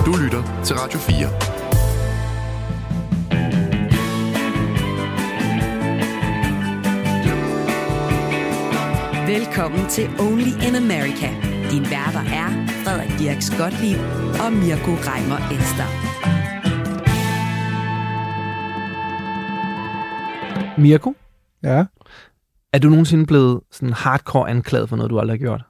Du lytter til Radio 4. Velkommen til Only in America. Din værter er Frederik Dirks Gottlieb og Mirko Reimer Elster. Mirko? Ja? Er du nogensinde blevet sådan hardcore anklaget for noget, du aldrig har gjort?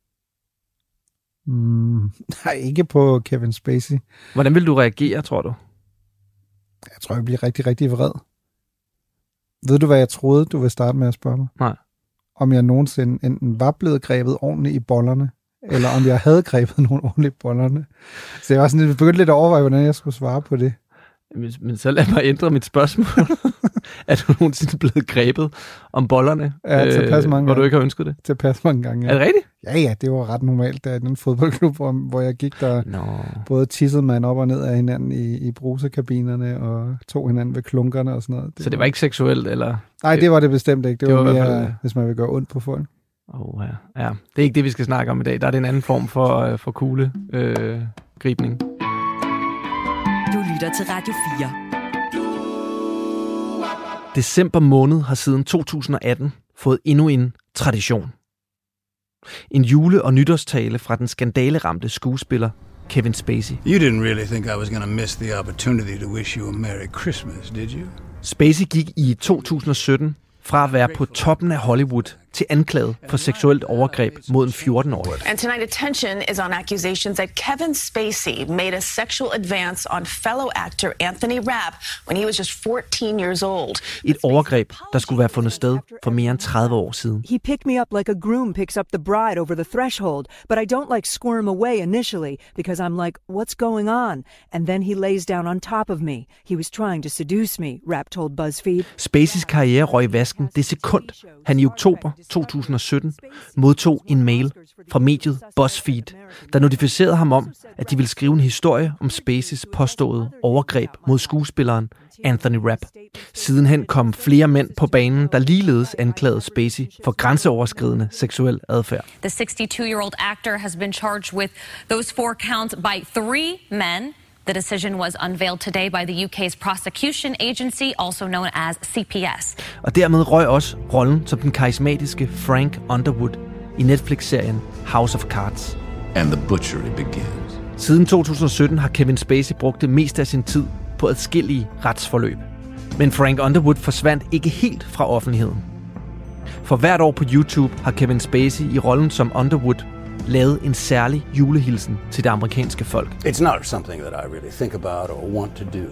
Nej, ikke på Kevin Spacey. Hvordan vil du reagere, tror du? Jeg tror, jeg bliver rigtig, rigtig vred. Ved du, hvad jeg troede, du ville starte med at spørge mig? Nej. Om jeg nogensinde enten var blevet grebet ordentligt i bollerne, eller om jeg havde grebet nogen ordentligt i bollerne. Så jeg var sådan begyndt lidt at overveje, hvordan jeg skulle svare på det. Men så lad mig ændre mit spørgsmål. Er du nogensinde blevet grebet om bollerne, tilpas mange hvor du ikke har ønsket det? Tilpas mange gange, ja. Er det rigtigt? Ja, det var ret normalt, da i den fodboldklub, hvor jeg gik der både tissede man op og ned af hinanden i brusekabinerne og tog hinanden ved klunkerne og sådan noget. Så det var ikke seksuelt, eller? Nej, det var det bestemt ikke. Det var mere, fald, hvis man vil gøre ondt på folk. Ja. Det er ikke det, vi skal snakke om i dag. Der er det en anden form for kuglegribning. Du lytter til Radio 4. December måned har siden 2018 fået endnu en tradition. En jule- og nytårstale fra den skandaleramte skuespiller Kevin Spacey. You didn't really think I was going to miss the opportunity to wish you a Merry Christmas, did you? Spacey gik i 2017 fra at være på toppen af Hollywood til anklaget for seksuelt overgreb mod en 14-årig. And tonight attention is on accusations that Kevin Spacey made a sexual advance on fellow actor Anthony Rapp when he was just 14 years old. Et overgreb, der skulle være fundet sted for mere end 30 år siden. He picked me up like a groom picks up the bride over the threshold, but I don't like squirm away initially because I'm like, what's going on? And then he lays down on top of me. He was trying to seduce me, Rapp told BuzzFeed. Spaceys karriere røg i vasken det sekund, han i oktober 2017 modtog en mail fra mediet BuzzFeed, der notificerede ham om, at de ville skrive en historie om Spaceys påståede overgreb mod skuespilleren Anthony Rapp. Sidenhen kom flere mænd på banen, der ligeledes anklagede Spacey for grænseoverskridende seksuel adfærd. The 62-year-old actor has been charged with those 4 counts by 3 men. The decision was unveiled today by the UK's prosecution agency, also known as CPS. Og dermed røg også rollen som den karismatiske Frank Underwood i Netflix-serien House of Cards. And the butchery begins. Siden 2017 har Kevin Spacey brugt det meste af sin tid på adskillige retsforløb. Men Frank Underwood forsvandt ikke helt fra offentligheden. For hvert år på YouTube har Kevin Spacey i rollen som Underwood lavet en særlig julehilsen til det amerikanske folk. It's not something that I really think about or want to do.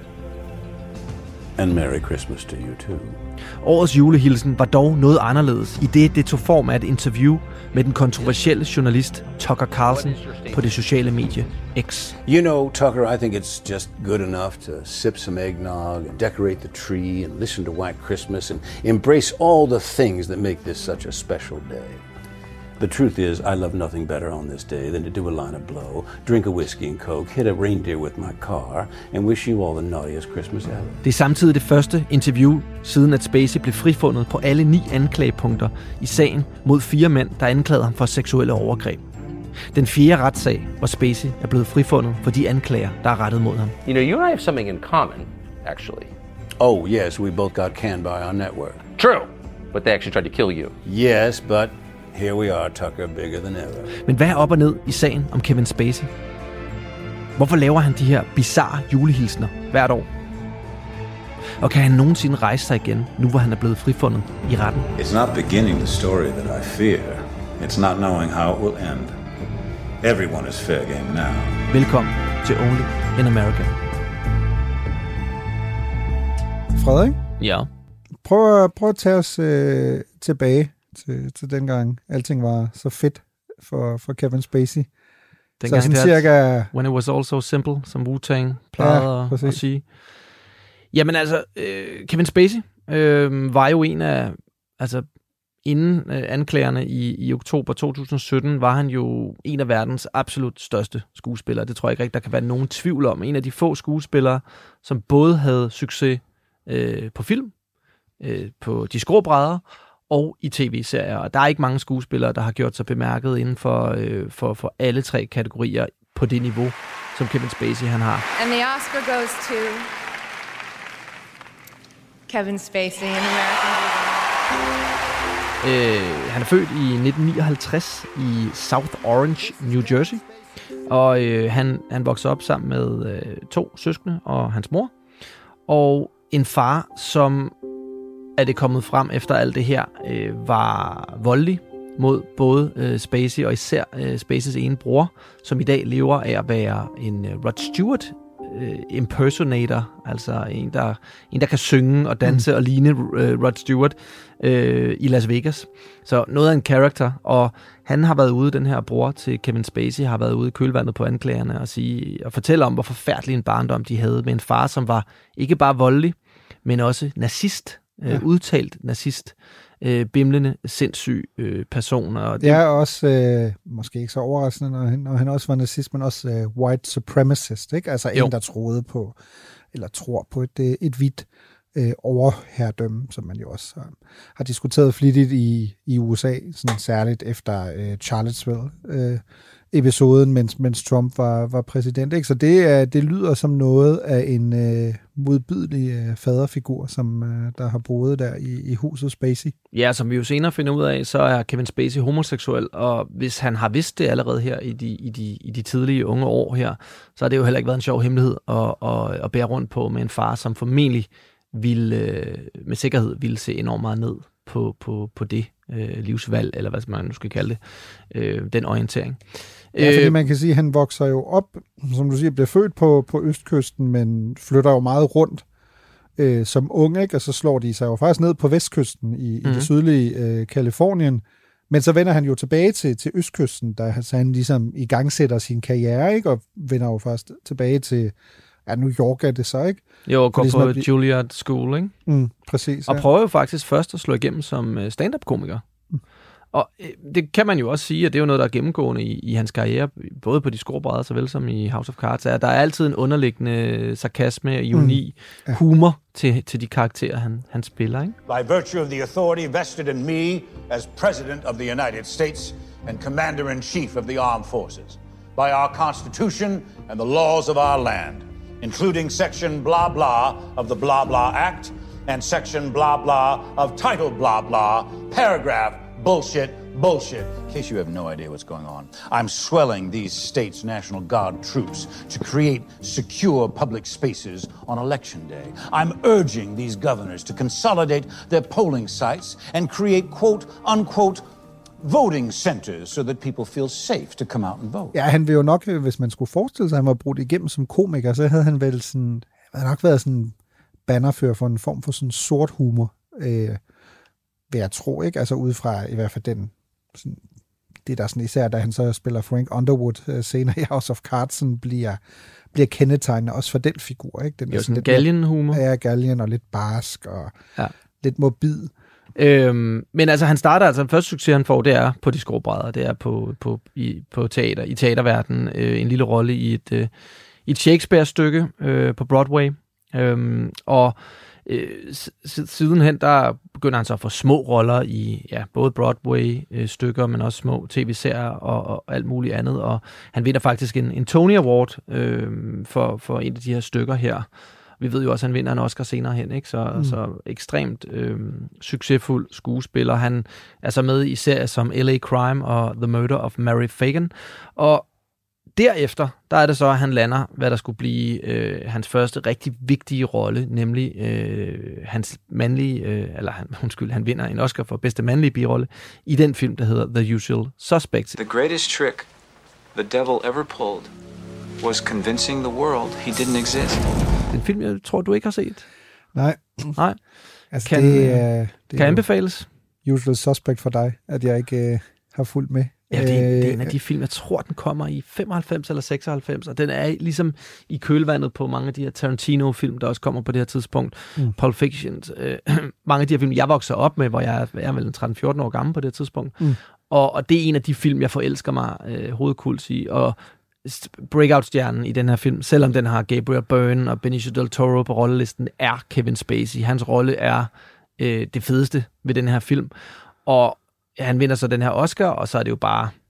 And Merry Christmas to you too. Årets julehilsen var dog noget anderledes, i det tog form af et interview med den kontroversielle journalist Tucker Carlson på det sociale medie X. You know, Tucker, I think it's just good enough to sip some eggnog and decorate the tree and listen to White Christmas and embrace all the things that make this such a special day. The truth is, I love nothing better on this day than to do a line of blow, drink a whiskey and coke, hit a reindeer with my car, and wish you all the naughtiest Christmas ever. Det er samtidig det første interview, siden at Spacey blev frifundet på alle 9 anklagepunkter i sagen mod 4 mænd, der anklagede ham for seksuelle overgreb. Den 4. retssag, hvor Spacey er blevet frifundet for de anklager, der er rettet mod ham. You know, you and I have something in common, actually. Oh, yes, we both got canned by our network. True, but they actually tried to kill you. Yes, but here we are, Tucker, bigger than ever. Men hvad er op og ned i sagen om Kevin Spacey? Hvorfor laver han de her bizarre julehilsner hvert år? Og kan han nogensinde rejse sig igen, nu hvor han er blevet frifundet i retten? It's not beginning the story that I fear. It's not knowing how it will end. Everyone is fair game now. Velkommen til Only in America. Frederik? Ja. Prøv at tage os tilbage til dengang alting var så fedt for Kevin Spacey. Dengang så sådan cirka... When it was all so simple, som Wu-Tang plejede at sige. Jamen altså, Kevin Spacey var jo en af... Altså, inden anklagerne i oktober 2017, var han jo en af verdens absolut største skuespillere. Det tror jeg ikke rigtig, der kan være nogen tvivl om. En af de få skuespillere, som både havde succes på film, på de skrå brædder, og i tv-serier. Og der er ikke mange skuespillere, der har gjort sig bemærket inden for alle 3 kategorier på det niveau, som Kevin Spacey han har. And the Oscar goes to Kevin Spacey in American Beauty. Han er født i 1959 i South Orange, New Jersey. Og han voksede op sammen med 2 søskende og hans mor. Og en far, som er det kommet frem efter alt det her, var voldelig mod både Spacey og især Spaceys ene bror, som i dag lever af at være en Rod Stewart impersonator, altså en der kan synge og danse og ligne Rod Stewart i Las Vegas. Så noget af en character, og han har været ude, den her bror til Kevin Spacey, har været ude i kølvandet på anklagerne og fortælle om, hvor forfærdelig en barndom de havde med en far, som var ikke bare voldelig, men også nazist, udtalt nazist, bimlende, sindssyg person. Og det er også, måske ikke så overraskende, når han også var nazist, men også white supremacist, ikke? Altså en, der troede på, eller tror på et hvidt overherredømme, som man jo også har diskuteret flittigt i USA, sådan særligt efter Charlottesville-episoden, mens Trump var præsident. Ikke? Så det lyder som noget af en modbydelig faderfigur, som der har boet der i huset Spacey. Ja, som vi jo senere finder ud af, så er Kevin Spacey homoseksuel, og hvis han har vidst det allerede her i de tidlige unge år her, så har det jo heller ikke været en sjov hemmelighed at bære rundt på med en far, som formentlig med sikkerhed ville se enormt meget ned på det livsvalg, eller hvad man nu skal kalde det, den orientering. Ja, fordi man kan sige, at han vokser jo op, som du siger, bliver født på østkysten, men flytter jo meget rundt som ung, ikke? Og så slår de sig jo faktisk ned på vestkysten i det sydlige Kalifornien, men så vender han jo tilbage til østkysten, så han ligesom i gang sætter sin karriere, ikke? Og vender jo først tilbage til New York er det så, ikke? Jo, går på Juilliard School, ikke? Præcis, og prøver jo faktisk først at slå igennem som stand-up-komiker. Og det kan man jo også sige, at det er jo noget, der er gennemgående i hans karriere, både på De Skrå Brædder, såvel som i House of Cards, at der er altid en underliggende sarkasme, ironi, humor til de karakterer, han spiller, ikke? By virtue of the authority vested in me as President of the United States and Commander-in-Chief of the Armed Forces, by our Constitution and the laws of our land, including section blah blah of the blah blah act and section blah blah of title blah blah, paragraph bullshit. In case you have no idea what's going on, I'm swelling these states' National Guard troops to create secure public spaces on election day. I'm urging these governors to consolidate their polling sites and create quote-unquote voting centers, so that people feel safe to come out and vote. Ja, han vil jo nok, hvis man skulle forestille sig, at han var brudt igennem som komiker, så havde han vel sådan, nok været sådan bannerfører for en form for sådan sort humor, vil jeg tro, ikke? Altså udefra i hvert fald den, sådan, det der sådan især, da han så spiller Frank Underwood senere i House of Cards, sådan bliver kendetegnende også for den figur, ikke? Den jo, sådan galgen-humor. Ja, galgen og lidt barsk og lidt morbid. Men altså, han starter den første succes, han får, det er på De Skrå Brædder, det er på teater, i teaterverdenen, en lille rolle i et Shakespeare-stykke på Broadway, og sidenhen, der begynder han så at få små roller i både Broadway-stykker, men også små tv-serier og alt muligt andet, og han vinder faktisk en Tony Award for en af de her stykker her. Vi ved jo også, at han vinder en Oscar senere hen, ikke? Så ekstremt succesfuld skuespiller. Han er så med i serier som L.A. Crime og The Murder of Mary Fagan. Og derefter, der er det så, at han lander, hvad der skulle blive hans første rigtig vigtige rolle, nemlig hans mandlige, han vinder en Oscar for bedste mandlige birolle i den film, der hedder The Usual Suspects. The greatest trick the devil ever pulled was convincing the world he didn't exist. Den film, jeg tror, du ikke har set. Nej. Altså, kan anbefales. Usual Suspect for dig, at jeg ikke har fulgt med. Ja, det er en af de film, jeg tror, den kommer i 95 eller 96, og den er ligesom i kølvandet på mange af de her Tarantino-film, der også kommer på det her tidspunkt. Pulp Fiction. Mange af de her film, jeg vokser op med, hvor jeg er vel 13-14 år gammel på det her tidspunkt. Og det er en af de film, jeg forelsker mig hovedkuls i, og breakout-stjernen i den her film, selvom den har Gabriel Byrne og Benicio del Toro på rollelisten, er Kevin Spacey. Hans rolle er det fedeste ved den her film. Og han vinder så den her Oscar, og så er det jo bare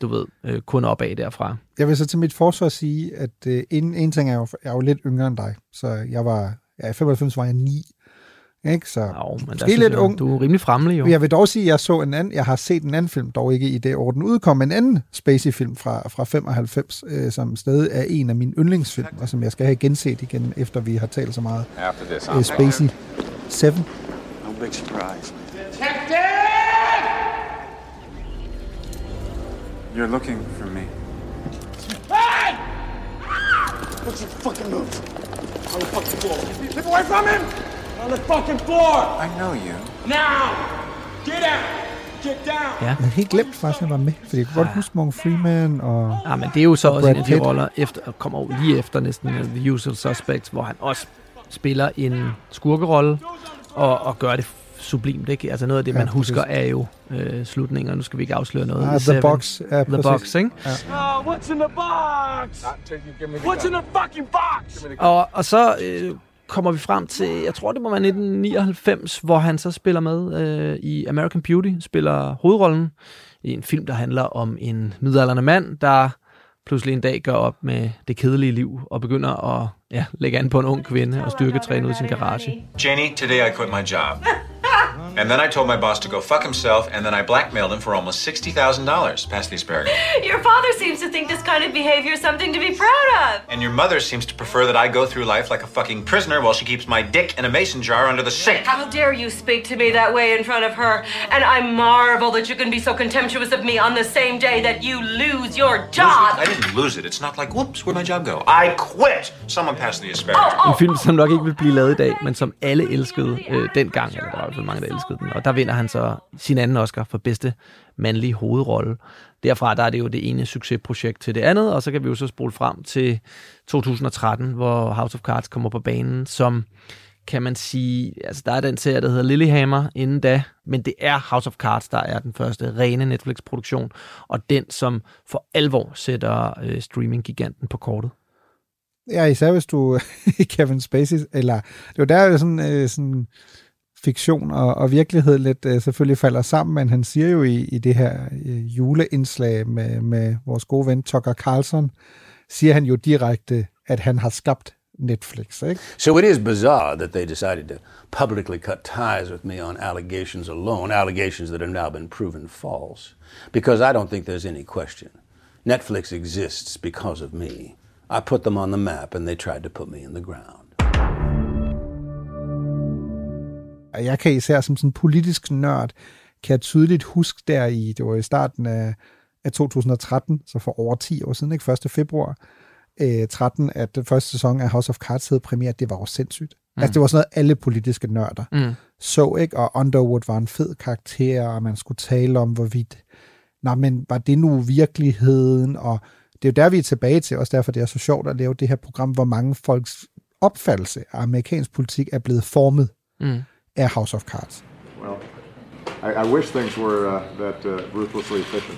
du ved, kun opad derfra. Jeg vil så til mit forsvar sige, at en ting er jeg er jo lidt yngre end dig, så i 95 var jeg 9. Ikke? Så måske lidt ung. Du er rimelig fremmelig, jo. Jeg vil dog sige, at jeg har set en anden film, dog ikke i det år, den udkom, en anden Spacey-film fra 95, som stadig er en af mine yndlingsfilm, og som jeg skal have genset igen, efter vi har talt så meget. Spacey 7. No big surprise. You're looking for me. Hey! What's your fucking move? On the fucking floor. Keep away from him! On the fucking floor! I know you. Now! Get out! Get down! Ja. Jeg havde helt glemt faktisk, at han var med, fordi jeg kunne godt huske Morgan Freeman og ja, men det er jo så også en af de roller, kommer lige efter næsten The Usual Suspects, hvor han også spiller en skurkerolle og gør det sublimt, ikke? Altså noget af det, man husker, er jo slutninger. Nu skal vi ikke afsløre noget. The Box. Ja, The Box, ikke? Ja. What's in the box? What's in the fucking box? Og så kommer vi frem til, jeg tror det må være 1999, hvor han så spiller med i American Beauty, spiller hovedrollen i en film, der handler om en midaldrende mand, der pludselig en dag gør op med det kedelige liv og begynder at lægge an på en ung kvinde og styrketræne ud i sin garage. Janie, today I quit my job. And then I told my boss to go fuck himself, and then I blackmailed him for almost $60,000. Pass the asparagus. Your father seems to think this kind of behavior is something to be proud of. And your mother seems to prefer that I go through life like a fucking prisoner while she keeps my dick in a mason jar under the sink. How dare you speak to me that way in front of her? And I marvel that you can be so contemptuous of me on the same day that you lose your job. I didn't lose it. It's not like, whoops, where'd my job go? I quit. Someone pass the asparagus. En film, som nok ikke vil blive lavet i dag, men som alle elskede dengang. Eller der var i hvert fald mange, der elskede den. Og der vinder han så sin anden Oscar for bedste mandlige hovedrolle. Derfra der er det jo det ene succesprojekt til det andet, og så kan vi jo så spole frem til 2013, hvor House of Cards kommer på banen, som kan man sige, altså der er den serie, der hedder Lilyhammer inden da, men det er House of Cards, der er den første rene Netflix-produktion, og den, som for alvor sætter streaming-giganten på kortet. Ja, især hvis du Kevin Spacey, eller det var der jo sådan fiktion og virkelighed lidt selvfølgelig falder sammen, men han siger jo i det her juleindslag med vores gode ven Tucker Carlson, siger han jo direkte, at han har skabt Netflix, ikke? So it is bizarre that they decided to publicly cut ties with me on allegations alone, allegations that have now been proven false, because I don't think there's any question. Netflix exists because of me. I put them on the map, and they tried to put me in the ground. Jeg kan især som sådan en politisk nørd, kan jeg tydeligt huske det var i starten af 2013, så for over 10 år siden, ikke? 1. februar 13, at den første sæson af House of Cards havde premiere, det var jo sindssygt. Altså det var sådan noget, alle politiske nørder så, ikke? Og Underwood var en fed karakter, og man skulle tale om, hvorvidt, men var det nu virkeligheden? Og det er jo der, vi er tilbage til, også derfor det er så sjovt at lave det her program, hvor mange folks opfattelse af amerikansk politik er blevet formet af House of Cards. Well, I wish things were that ruthlessly efficient.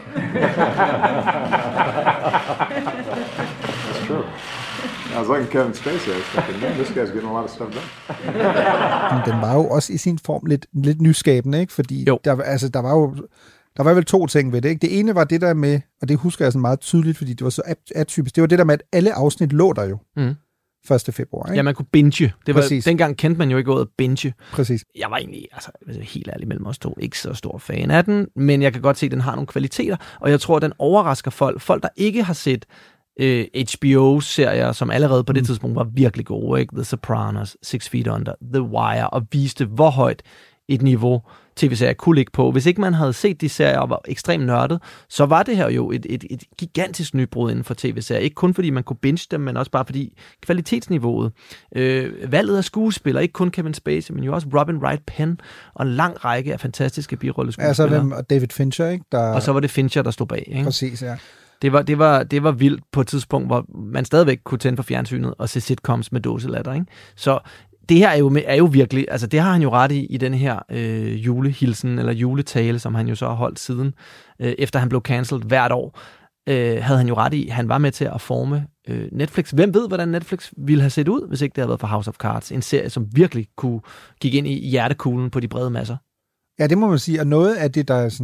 That's true. I was looking at Kevin Spacey, I was thinking, man, this guy's getting a lot of stuff done. Den var jo også i sin form lidt nyskabende, ikke? Fordi der var vel 2 ting ved det, ikke? Det ene var det der med, og det husker jeg sådan meget tydeligt, fordi det var så atypisk, det var det der med, at alle afsnit lå der jo. 1. februar, ikke? Ja, man kunne binge. Det var, dengang kendte man jo ikke ordet binge. Præcis. Jeg var egentlig, helt ærlig mellem os to, ikke så stor fan af den, men jeg kan godt se, at den har nogle kvaliteter, og jeg tror, at den overrasker folk, der ikke har set HBO-serier, som allerede på det tidspunkt var virkelig gode, ikke? The Sopranos, 6 Feet Under, The Wire, og viste, hvor højt et niveau tv-serier kunne ligge på. Hvis ikke man havde set de serier og var ekstremt nørdet, så var det her jo et gigantisk nybrud inden for tv-serier. Ikke kun fordi man kunne binge dem, men også bare fordi kvalitetsniveauet, valget af skuespillere, ikke kun Kevin Spacey, men jo også Robin Wright Penn og en lang række af fantastiske birolleskuespillere. Altså David Fincher, ikke? Og så var det Fincher, der stod bag, ikke? Præcis, ja. Det var vildt på et tidspunkt, hvor man stadigvæk kunne tænde for fjernsynet og se sitcoms med dåselatter, ikke? Så det her er jo virkelig, altså det har han jo ret i den her julehilsen eller juletale, som han jo så har holdt siden, efter han blev cancelled hvert år, havde han jo ret i, han var med til at forme Netflix. Hvem ved, hvordan Netflix ville have set ud, hvis ikke det havde været for House of Cards, en serie, som virkelig gik ind i hjertekuglen på de brede masser. Ja, det må man sige, og noget af det, der sådan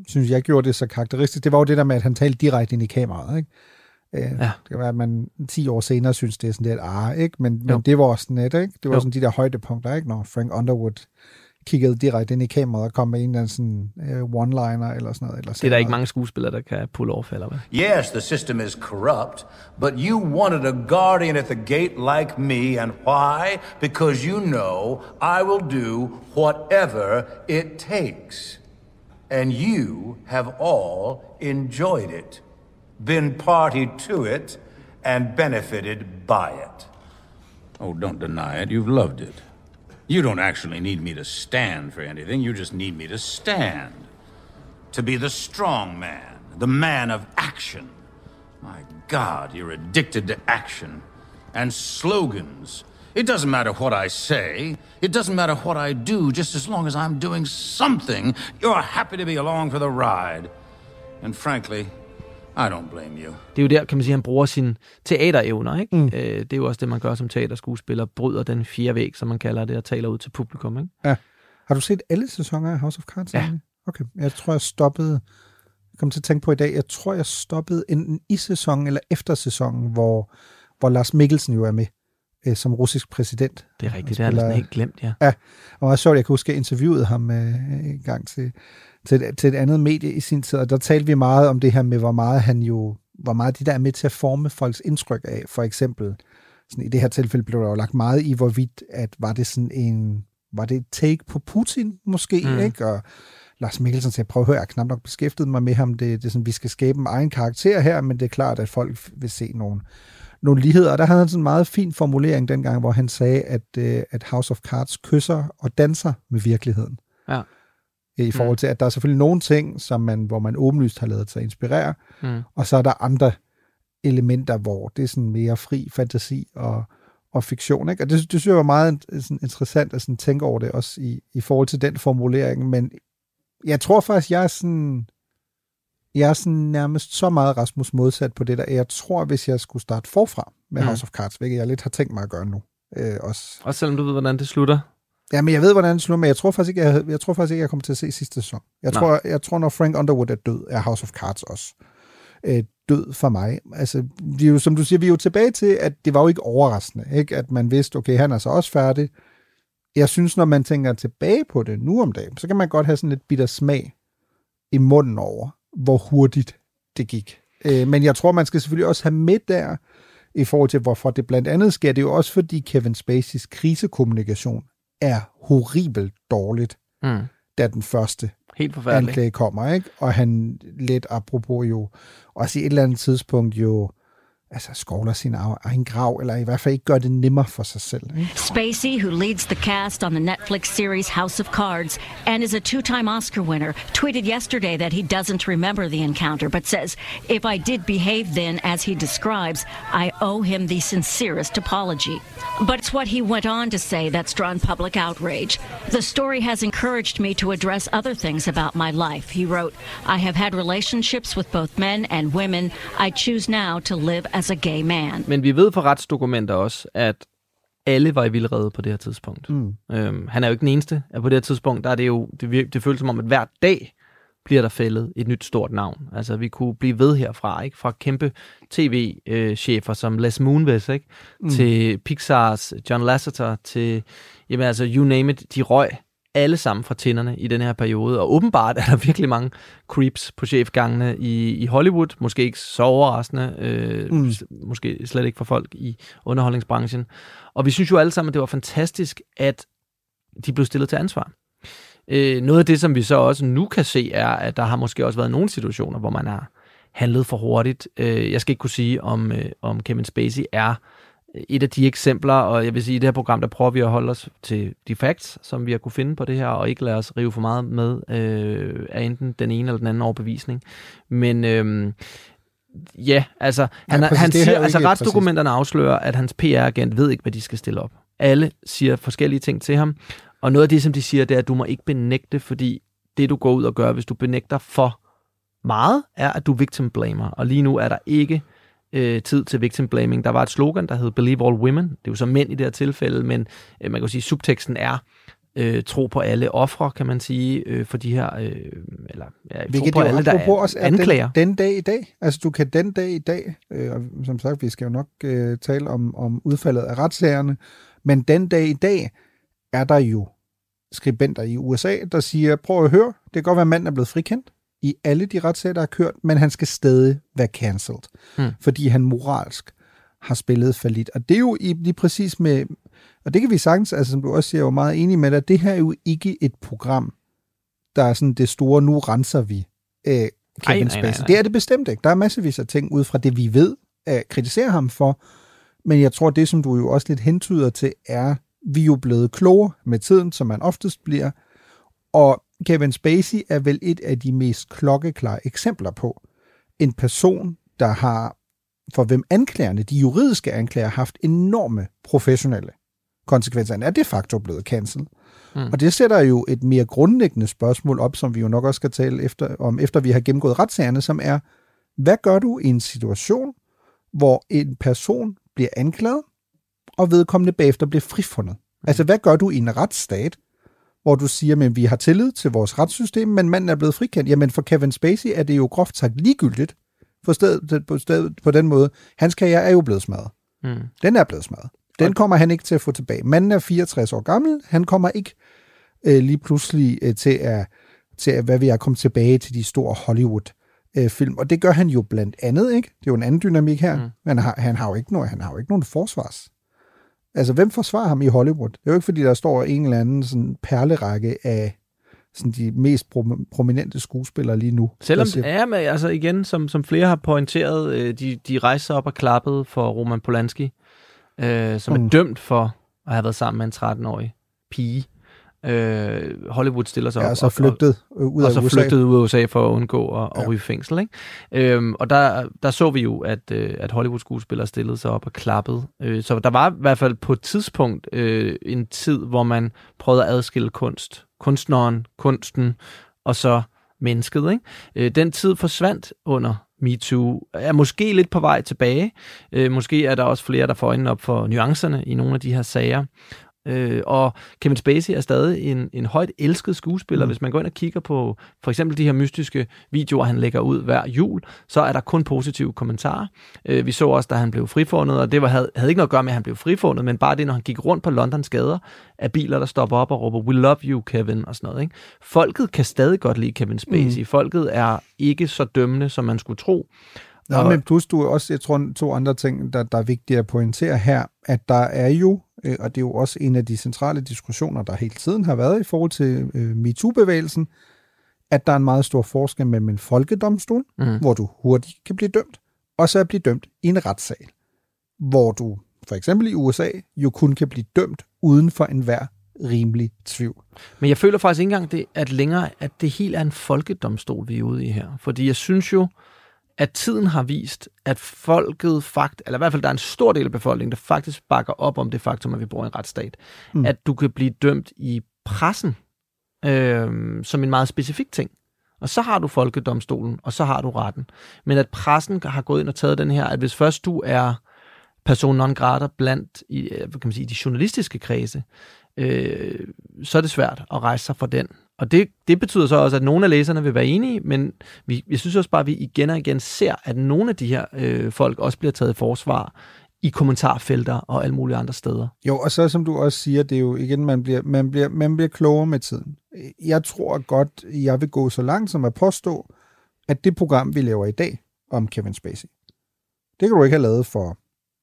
synes jeg gjorde det så karakteristisk, det var jo det der med, at han talte direkte ind i kameraet, ikke? Det kan være, at man 10 år senere synes, det er sådan lidt ikke? Men det var også net, ikke? Det var sådan de der højdepunkter, ikke? Når Frank Underwood kiggede direkte ind i kameraet og kom med en eller anden sådan one-liner eller sådan noget. Eller det er der ikke mange skuespillere, der kan pull off, eller hvad? Yes, the system is corrupt, but you wanted a guardian at the gate like me, and why? Because you know I will do whatever it takes. And you have all enjoyed it, been party to it, and benefited by it. Oh, don't deny it. You've loved it. You don't actually need me to stand for anything. You just need me to stand. To be the strong man, the man of action. My God, you're addicted to action. And slogans. It doesn't matter what I say. It doesn't matter what I do. Just as long as I'm doing something, you're happy to be along for the ride. And frankly, I don't blame you. Det er jo der, kan man sige, han bruger sine teaterevner, ikke? Det er jo også det, man gør som teaterskuespiller. Bryder den fjerde væg, som man kalder det, og taler ud til publikum, ikke? Ja. Har du set alle sæsoner af House of Cards? Ja. Okay, jeg tror, jeg stoppede... Jeg kom til at tænke på i dag, jeg tror, jeg stoppede enten i sæsonen eller efter sæsonen, hvor Lars Mikkelsen jo er med som russisk præsident. Det er rigtigt, det er næsten helt glemt, ja. Ja, og jeg så, jeg kan huske, at jeg interviewede ham en gang til et andet medie i sin tid, og der talte vi meget om det her med, hvor meget de der er med til at forme folks indtryk af. For eksempel, sådan i det her tilfælde blev der jo lagt meget i, hvorvidt, at var det et take på Putin måske, ikke? Og Lars Mikkelsen sagde, prøv at høre, jeg har knap nok beskæftiget mig med ham, det er sådan, vi skal skabe en egen karakter her, men det er klart, at folk vil se nogle ligheder. Og der havde han sådan en meget fin formulering dengang, hvor han sagde, at House of Cards kysser og danser med virkeligheden. Ja. I forhold til, at der er selvfølgelig nogle ting, hvor man åbenlyst har lavet sig inspirere, og så er der andre elementer, hvor det er sådan mere fri fantasi og fiktion, ikke? Og det synes jeg var meget sådan interessant at sådan tænke over det også i forhold til den formulering, men jeg tror faktisk, jeg er sådan nærmest så meget Rasmus modsat på det der. Jeg tror, hvis jeg skulle starte forfra med House of Cards, hvilket jeg lidt har tænkt mig at gøre nu. Også selvom du ved, hvordan det slutter? Ja, men jeg ved, hvordan det slutter, men jeg tror faktisk ikke, jeg kommer til at se sidste sæson. Jeg tror, når Frank Underwood er død, er House of Cards også død for mig. Altså, vi er jo, som du siger, vi er jo tilbage til, at det var jo ikke overraskende, ikke? At man vidste, okay, han er så også færdig. Jeg synes, når man tænker tilbage på det nu om dagen, så kan man godt have sådan lidt bitter smag i munden over, hvor hurtigt det gik. Men jeg tror, man skal selvfølgelig også have med der, i forhold til, hvorfor det blandt andet sker. Det er jo også, fordi Kevin Spaceys krisekommunikation er horribelt dårligt, da den første anklage kommer, ikke? Og han lidt apropos jo, også i et eller andet tidspunkt jo, altså skovler sin egen grav, eller i hvert fald ikke gør det nemmere for sig selv. Ikke? Spacey, who leads the cast on the Netflix series House of Cards and is a 2-time Oscar winner, tweeted yesterday that he doesn't remember the encounter, but says, if I did behave then as he describes, I owe him the sincerest apology. But it's what he went on to say that's drawn public outrage. The story has encouraged me to address other things about my life. He wrote, I have had relationships with both men and women. I choose now to live as a gay man. Men vi ved fra retsdokumenter også, at alle var i vildrede på det her tidspunkt. Han er jo ikke den eneste. På det her tidspunkt, der er det jo, det føles som om, at hver dag bliver der fældet et nyt stort navn. Altså, vi kunne blive ved herfra, ikke? Fra kæmpe tv-chefer som Les Moonves, ikke? Til Pixars John Lasseter, til, jamen altså, you name it, de røg alle sammen fra tænderne i den her periode, og åbenbart er der virkelig mange creeps på chefgangene i Hollywood, måske ikke så overraskende, måske slet ikke for folk i underholdningsbranchen. Og vi synes jo alle sammen, at det var fantastisk, at de blev stillet til ansvar. Noget af det, som vi så også nu kan se, er, at der har måske også været nogle situationer, hvor man har handlet for hurtigt. Jeg skal ikke kunne sige, om Kevin Spacey er et af de eksempler, og jeg vil sige, i det her program, der prøver vi at holde os til de facts, som vi har kunne finde på det her, og ikke lade os rive for meget med af enten den ene eller den anden overbevisning. Men ja, altså, han siger, altså retsdokumenterne afslører, at hans PR-agent ved ikke, hvad de skal stille op. Alle siger forskellige ting til ham, og noget af det, som de siger, det er, at du må ikke benægte, fordi det, du går ud og gør, hvis du benægter for meget, er, at du victim blamer, og lige nu er der ikke tid til victim blaming. Der var et slogan, der hed Believe All Women. Det er jo så mænd i det her tilfælde, men man kan sige, subteksten er, tro på alle ofre, kan man sige, for de her, hvilket tro på alle, der også er anklager. Den dag i dag, altså du kan den dag i dag, og som sagt, vi skal jo nok tale om udfaldet af retssagerne, men den dag i dag er der jo skribenter i USA, der siger, prøv at høre, det kan godt være, at manden er blevet frikendt i alle de retssager, der har kørt, men han skal stadig være cancelled, fordi han moralsk har spillet fallit. Og det er jo lige præcis med, og det kan vi sagtens, altså som du også siger, jeg er jo meget enig med dig, det her er jo ikke et program, der er sådan det store, nu renser vi Kevin Spacey. Det er det bestemt ikke. Der er massevis af ting ud fra det, vi ved, at kritisere ham for, men jeg tror, det som du jo også lidt hentyder til, er, vi er jo blevet klogere med tiden, som man oftest bliver, og Kevin Spacey er vel et af de mest klokkeklare eksempler på en person, der har, for hvem anklagerne, de juridiske anklager, har haft enorme professionelle konsekvenser. Han er de facto blevet cancelled. Og det sætter jo et mere grundlæggende spørgsmål op, som vi jo nok også skal tale efter vi har gennemgået retssagerne, som er, hvad gør du i en situation, hvor en person bliver anklaget, og vedkommende bagefter bliver frifundet? Altså, hvad gør du i en retsstat, hvor du siger, at vi har tillid til vores retssystem, men manden er blevet frikendt? Jamen, for Kevin Spacey er det jo groft sagt ligegyldigt, på den måde. Hans karriere er jo blevet smadret. Den er blevet smadret. Den kommer han ikke til at få tilbage. Manden er 64 år gammel. Han kommer ikke lige pludselig til at, hvad vi er, komme tilbage til de store Hollywood-film. Og det gør han jo blandt andet, ikke? Det er jo en anden dynamik her. Men han har jo ikke nogen forsvars. Altså, hvem forsvarer ham i Hollywood? Det er jo ikke, fordi der står en eller anden sådan perlerække af sådan de mest prominente skuespillere lige nu. Selvom altså igen, som flere har pointeret, de rejser op og klappede for Roman Polanski, som er dømt for at have været sammen med en 13-årig pige. Hollywood stiller sig op og så flygtet ud af USA for at undgå at ryge fængsel, ikke? Og der så vi jo, at Hollywood-skuespillere stillede sig op og klappede. Så der var i hvert fald på et tidspunkt en tid, hvor man prøvede at adskille kunstneren, kunsten og så mennesket, ikke? Den tid forsvandt under MeToo, er måske lidt på vej tilbage. Måske er der også flere, der får øjnene op for nuancerne i nogle af de her sager. Og Kevin Spacey er stadig en højt elsket skuespiller. Hvis man går ind og kigger på for eksempel de her mystiske videoer, han lægger ud hver jul, så er der kun positive kommentarer. Vi så også, da han blev frifundet, og det havde ikke noget at gøre med, at han blev frifundet, men bare det, når han gik rundt på Londons gader, af biler, der stopper op og råber, "We love you, Kevin", og sådan noget, ikke? Folket kan stadig godt lide Kevin Spacey. Folket er ikke så dømmende, som man skulle tro. Nå, men plus du også, jeg tror, 2 andre ting, der er vigtige at pointere her, at der er jo, og det er jo også en af de centrale diskussioner, der hele tiden har været i forhold til MeToo-bevægelsen, at der er en meget stor forskel mellem en folkedomstol, hvor du hurtigt kan blive dømt, og så at blive dømt i en retssal, hvor du for eksempel i USA jo kun kan blive dømt uden for enhver rimelig tvivl. Men jeg føler faktisk ikke engang, at det helt er en folkedomstol, vi er ude i her. Fordi jeg synes jo, at tiden har vist, at folket eller i hvert fald der er en stor del af befolkningen, der faktisk bakker op om det faktum, at vi bor i en retsstat. At du kan blive dømt i pressen som en meget specifik ting. Og så har du folkedomstolen, og så har du retten. Men at pressen har gået ind og taget den her, at hvis først du er person non grata blandt de journalistiske kredse, så er det svært at rejse sig fra den. Og det betyder så også, at nogle af læserne vil være enige, men jeg synes også bare, at vi igen og igen ser, at nogle af de her folk også bliver taget i forsvar i kommentarfelter og alle mulige andre steder. Jo, og så som du også siger, det er jo igen, man bliver klogere med tiden. Jeg tror godt, jeg vil gå så langt som at påstå, at det program, vi laver i dag om Kevin Spacey, det kan du ikke have lavet for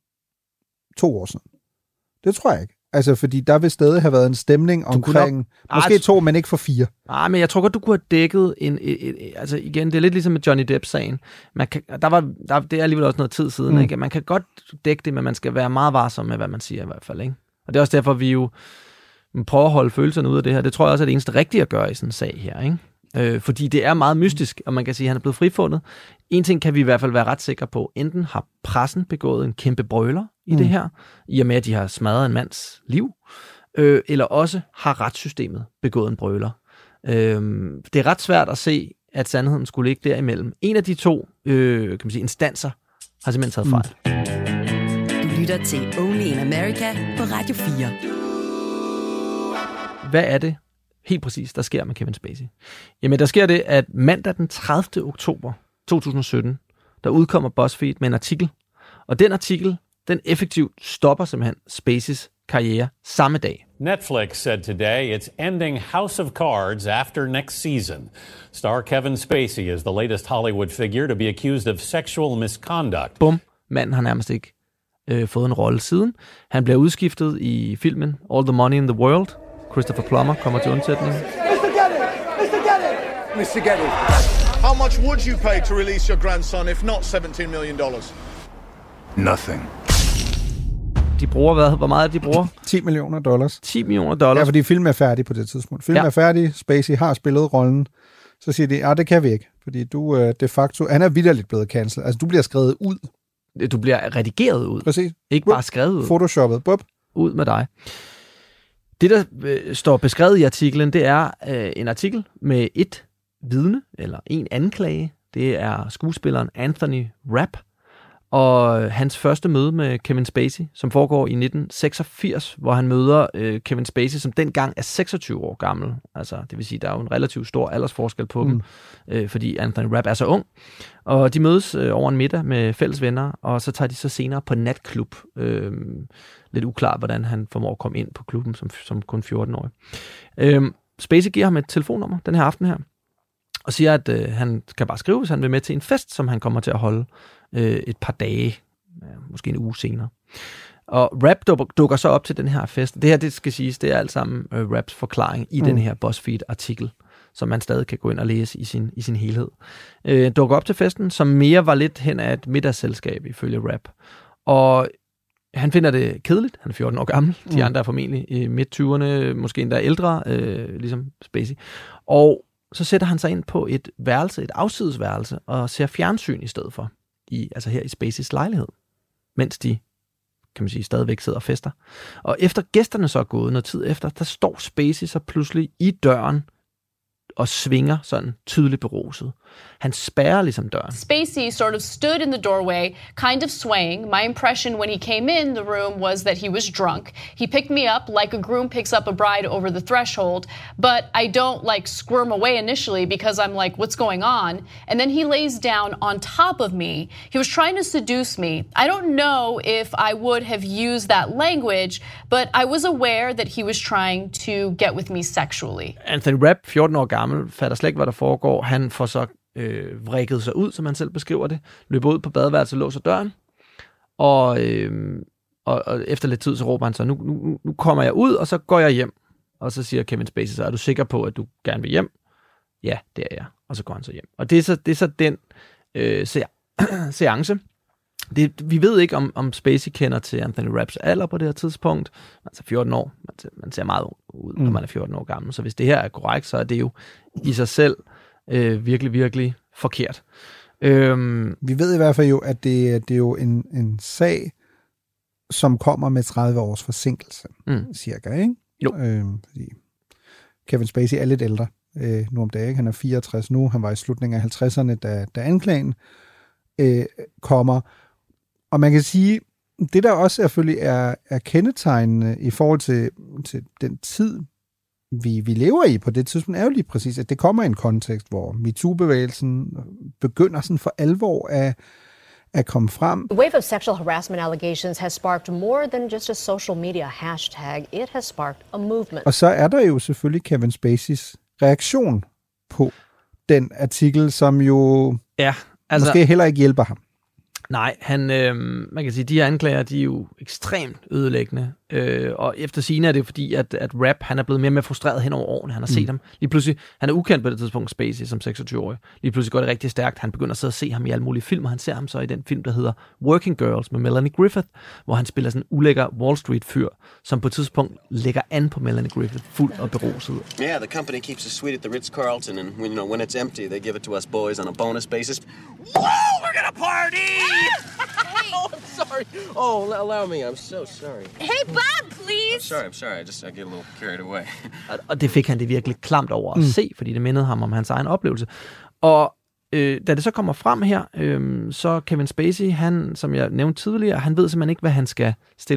2 år siden. Det tror jeg ikke. Altså, fordi der vil stadig have været en stemning omkring, måske 2, men ikke for 4. Men jeg tror godt, du kunne have dækket altså igen, det er lidt ligesom med Johnny Depp-sagen. Det er alligevel også noget tid siden, ikke? Man kan godt dække det, men man skal være meget varsom med, hvad man siger i hvert fald, ikke? Og det er også derfor, vi jo prøver at holde følelserne ud af det her. Det tror jeg også er det eneste rigtige at gøre i sådan en sag her, ikke? Fordi det er meget mystisk, og man kan sige, at han er blevet frifundet. En ting kan vi i hvert fald være ret sikre på. Enten har pressen begået en kæmpe brøler i det her, i og med, at de har smadret en mands liv, eller også har retssystemet begået en brøler. Det er ret svært at se, at sandheden skulle ligge derimellem. En af de 2 instanser har simpelthen taget fejl. Du lytter til Only in America på Radio 4. hvad er det helt præcis, der sker med Kevin Spacey? Jamen, der sker det, at mandag den 30. oktober 2017, der udkommer BuzzFeed med en artikel. Og den artikel, den effektivt stopper simpelthen Spaceys karriere samme dag. Netflix said today it's ending House of Cards after next season. Star Kevin Spacey is the latest Hollywood figure to be accused of sexual misconduct. Bum. Manden har nærmest ikke fået en rolle siden. Han bliver udskiftet i filmen All the Money in the World. Christopher Plummer kommer til undsætning. Mr. Getty. How much would you pay to release your grandson, if not $17 million? Nothing. De bruger hvor meget de bruger? $10 million. 10 millioner dollars. Ja, fordi filmen er færdig på det tidspunkt. Filmen er færdig, Spacey har spillet rollen. Så siger de, det kan vi ikke, fordi du de facto, han er vitterligt blevet cancelled. Altså, du bliver skrevet ud. Du bliver redigeret ud. Præcis. Ikke bare skrevet ud. Photoshoppet. Bup. Ud med dig. Det, der står beskrevet i artiklen, det er en artikel med et vidne, eller en anklage. Det er skuespilleren Anthony Rapp, og hans første møde med Kevin Spacey, som foregår i 1986, hvor han møder Kevin Spacey, som dengang er 26 år gammel. Altså, det vil sige, der er jo en relativt stor aldersforskel på dem, fordi Anthony Rapp er så ung. Og de mødes over en middag med fælles venner, og så tager de så senere på natklub. Lidt uklart, hvordan han formår at komme ind på klubben som kun 14-årig. Spacey giver ham et telefonnummer den her aften her, og siger, at han kan bare skrive, hvis han vil med til en fest, som han kommer til at holde et par dage, måske en uge senere. Og Rapp dukker så op til den her fest. Det her, det skal siges, det er alt sammen Rapps forklaring i den her BuzzFeed-artikel, som man stadig kan gå ind og læse i sin helhed. Dukker op til festen, som mere var lidt hen af et middagsselskab, ifølge Rapp. Og han finder det kedeligt. Han er 14 år gammel. De andre er formentlig i midt-20'erne, måske endda ældre, ligesom Spacey. Og så sætter han sig ind på et værelse, et afsidesværelse, og ser fjernsyn i stedet for. Altså her i Spaceys lejlighed. Mens de, kan man sige, stadigvæk sidder og fester. Og efter gæsterne så er gået noget tid efter, der står Spacey så pludselig i døren og svinger sådan tydeligt beruset. Han spærrer ligesom døren. Spacey sort of stood in the doorway, kind of swaying. My impression when he came in the room was that he was drunk. He picked me up like a groom picks up a bride over the threshold, but I don't like squirm away initially because I'm like, what's going on? And then he lays down on top of me. He was trying to seduce me. I don't know if I would have used that language, but I was aware that he was trying to get with me sexually. Anthony Rapp, 14 år gammel, fatter slet ikke, hvad der foregår. Han får så vrikket sig ud, som han selv beskriver det, løber ud på badeværelset, låser døren, og efter lidt tid, så råber han så, nu kommer jeg ud, og så går jeg hjem. Og så siger Kevin Spacey så, er du sikker på, at du gerne vil hjem? Ja, det er jeg. Og så går han så hjem. Og det er så den seance. Vi ved ikke, om Spacey kender til Anthony Rapps alder på det her tidspunkt. Altså 14 år. Man ser meget ud, når man er 14 år gammel. Så hvis det her er korrekt, så er det jo i sig selv virkelig, virkelig forkert. Vi ved i hvert fald jo, at det er jo en sag, som kommer med 30 års forsinkelse, cirka, ikke? Jo. Fordi Kevin Spacey er lidt ældre nu om dagen, ikke? Han er 64 nu, han var i slutningen af 50'erne, da anklagen kommer. Og man kan sige, det der også selvfølgelig er kendetegnende i forhold til den tid, vi lever i på det tidspunkt, er jo lige præcis, at det kommer i en kontekst, hvor MeToo-bevægelsen begynder sådan for alvor at komme frem. The wave of sexual harassment allegations has sparked more than just a social media hashtag. It has sparked a movement. Og så er der jo selvfølgelig Kevin Spaceys reaktion på den artikel, som jo måske heller ikke hjælper ham. Nej, man kan sige, de her anklager, de er jo ekstremt ødelæggende. Og efter sigende er det fordi, at Rapp, han er blevet mere og mere frustreret hen over årene. Han har set ham. Lige pludselig, han er ukendt på det tidspunkt, Spacey, som 26-årig. Lige pludselig går det rigtig stærkt. Han begynder så at se ham i alle mulige film, og han ser ham så i den film, der hedder Working Girls med Melanie Griffith, hvor han spiller sådan en ulækker Wall Street-fyr, som på et tidspunkt lægger an på Melanie Griffith, fuld og beruset. Yeah, the company keeps a suite at the Ritz-Carlton, and when it's empty, they give it to us boys on a bonus basis. Whoa, we're gonna party! Oh, I'm sorry. Oh, allow me. I'm so sorry. Hey, Bob, please! I'm sorry. I get a little carried away. Og det fik han det virkelig klamt over at se, fordi det mindede ham om hans egen oplevelse. Og da det så kommer frem her, så Kevin Spacey, han, som jeg nævnte tidligere, han ved simpelthen ikke, hvad han skal stille op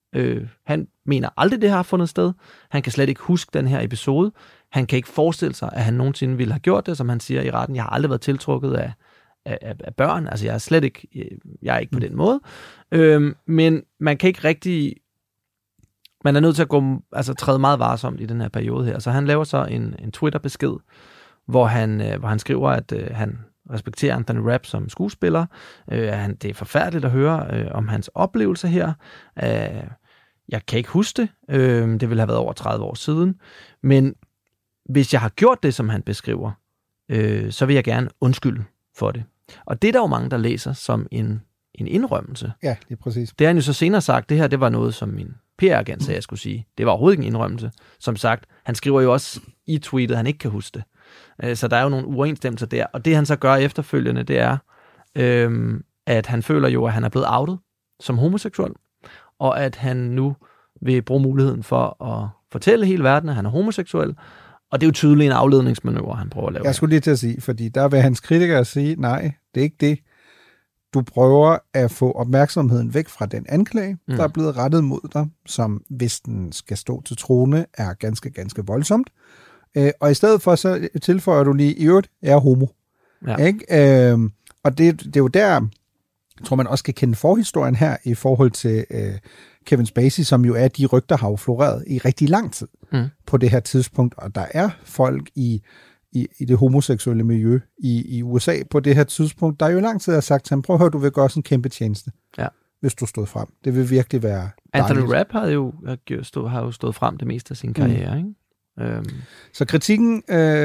Han mener aldrig, det har fundet sted. Han kan slet ikke huske den her episode. Han kan ikke forestille sig, at han nogensinde ville have gjort det, som han siger i retten. Jeg har aldrig været tiltrukket af børn. Altså, jeg er slet ikke, jeg er ikke på den måde. Men man kan ikke rigtig... Man er nødt til at træde meget varsomt i den her periode her. Så han laver så en Twitter-besked, hvor han skriver, at han respekterer Anthony Rapp som skuespiller. Det er forfærdeligt at høre om hans oplevelse her. Jeg kan ikke huske det. Det ville have været over 30 år siden. Men hvis jeg har gjort det, som han beskriver, så vil jeg gerne undskylde for det. Og det er der jo mange, der læser som en indrømmelse. Ja, det er præcis. Det har han jo så senere sagt, det her, det var noget, som min PR-agent sagde, jeg skulle sige. Det var overhovedet ikke en indrømmelse. Som sagt, han skriver jo også i tweetet, at han ikke kan huske det. Så der er jo nogle uoverensstemmelser der. Og det han så gør efterfølgende, det er, at han føler jo, at han er blevet outet som homoseksuel, og at han nu vil bruge muligheden for at fortælle hele verden, at han er homoseksuel. Og det er jo tydeligt en afledningsmanøvre, han prøver at lave. Jeg skulle lige til at sige, fordi der vil hans kritikere sige, nej, det er ikke det. Du prøver at få opmærksomheden væk fra den anklage, der er blevet rettet mod dig, som hvis den skal stå til troende, er ganske, ganske voldsomt. Og i stedet for, så tilføjer du lige, i øvrigt, er homo. Ja. Ikke? Og det er jo der, jeg tror man også kan kende forhistorien her, i forhold til Kevin Spacey, som jo er de rygter, har jo floreret i rigtig lang tid på det her tidspunkt. Og der er folk i det homoseksuelle miljø i USA på det her tidspunkt, der er jo lang tid har sagt til ham, prøv at høre, du vil gøre sådan en kæmpe tjeneste, hvis du stod frem. Det vil virkelig være dejligt. Anthony Rapp har jo stået frem det meste af sin karriere, ikke? Så kritikken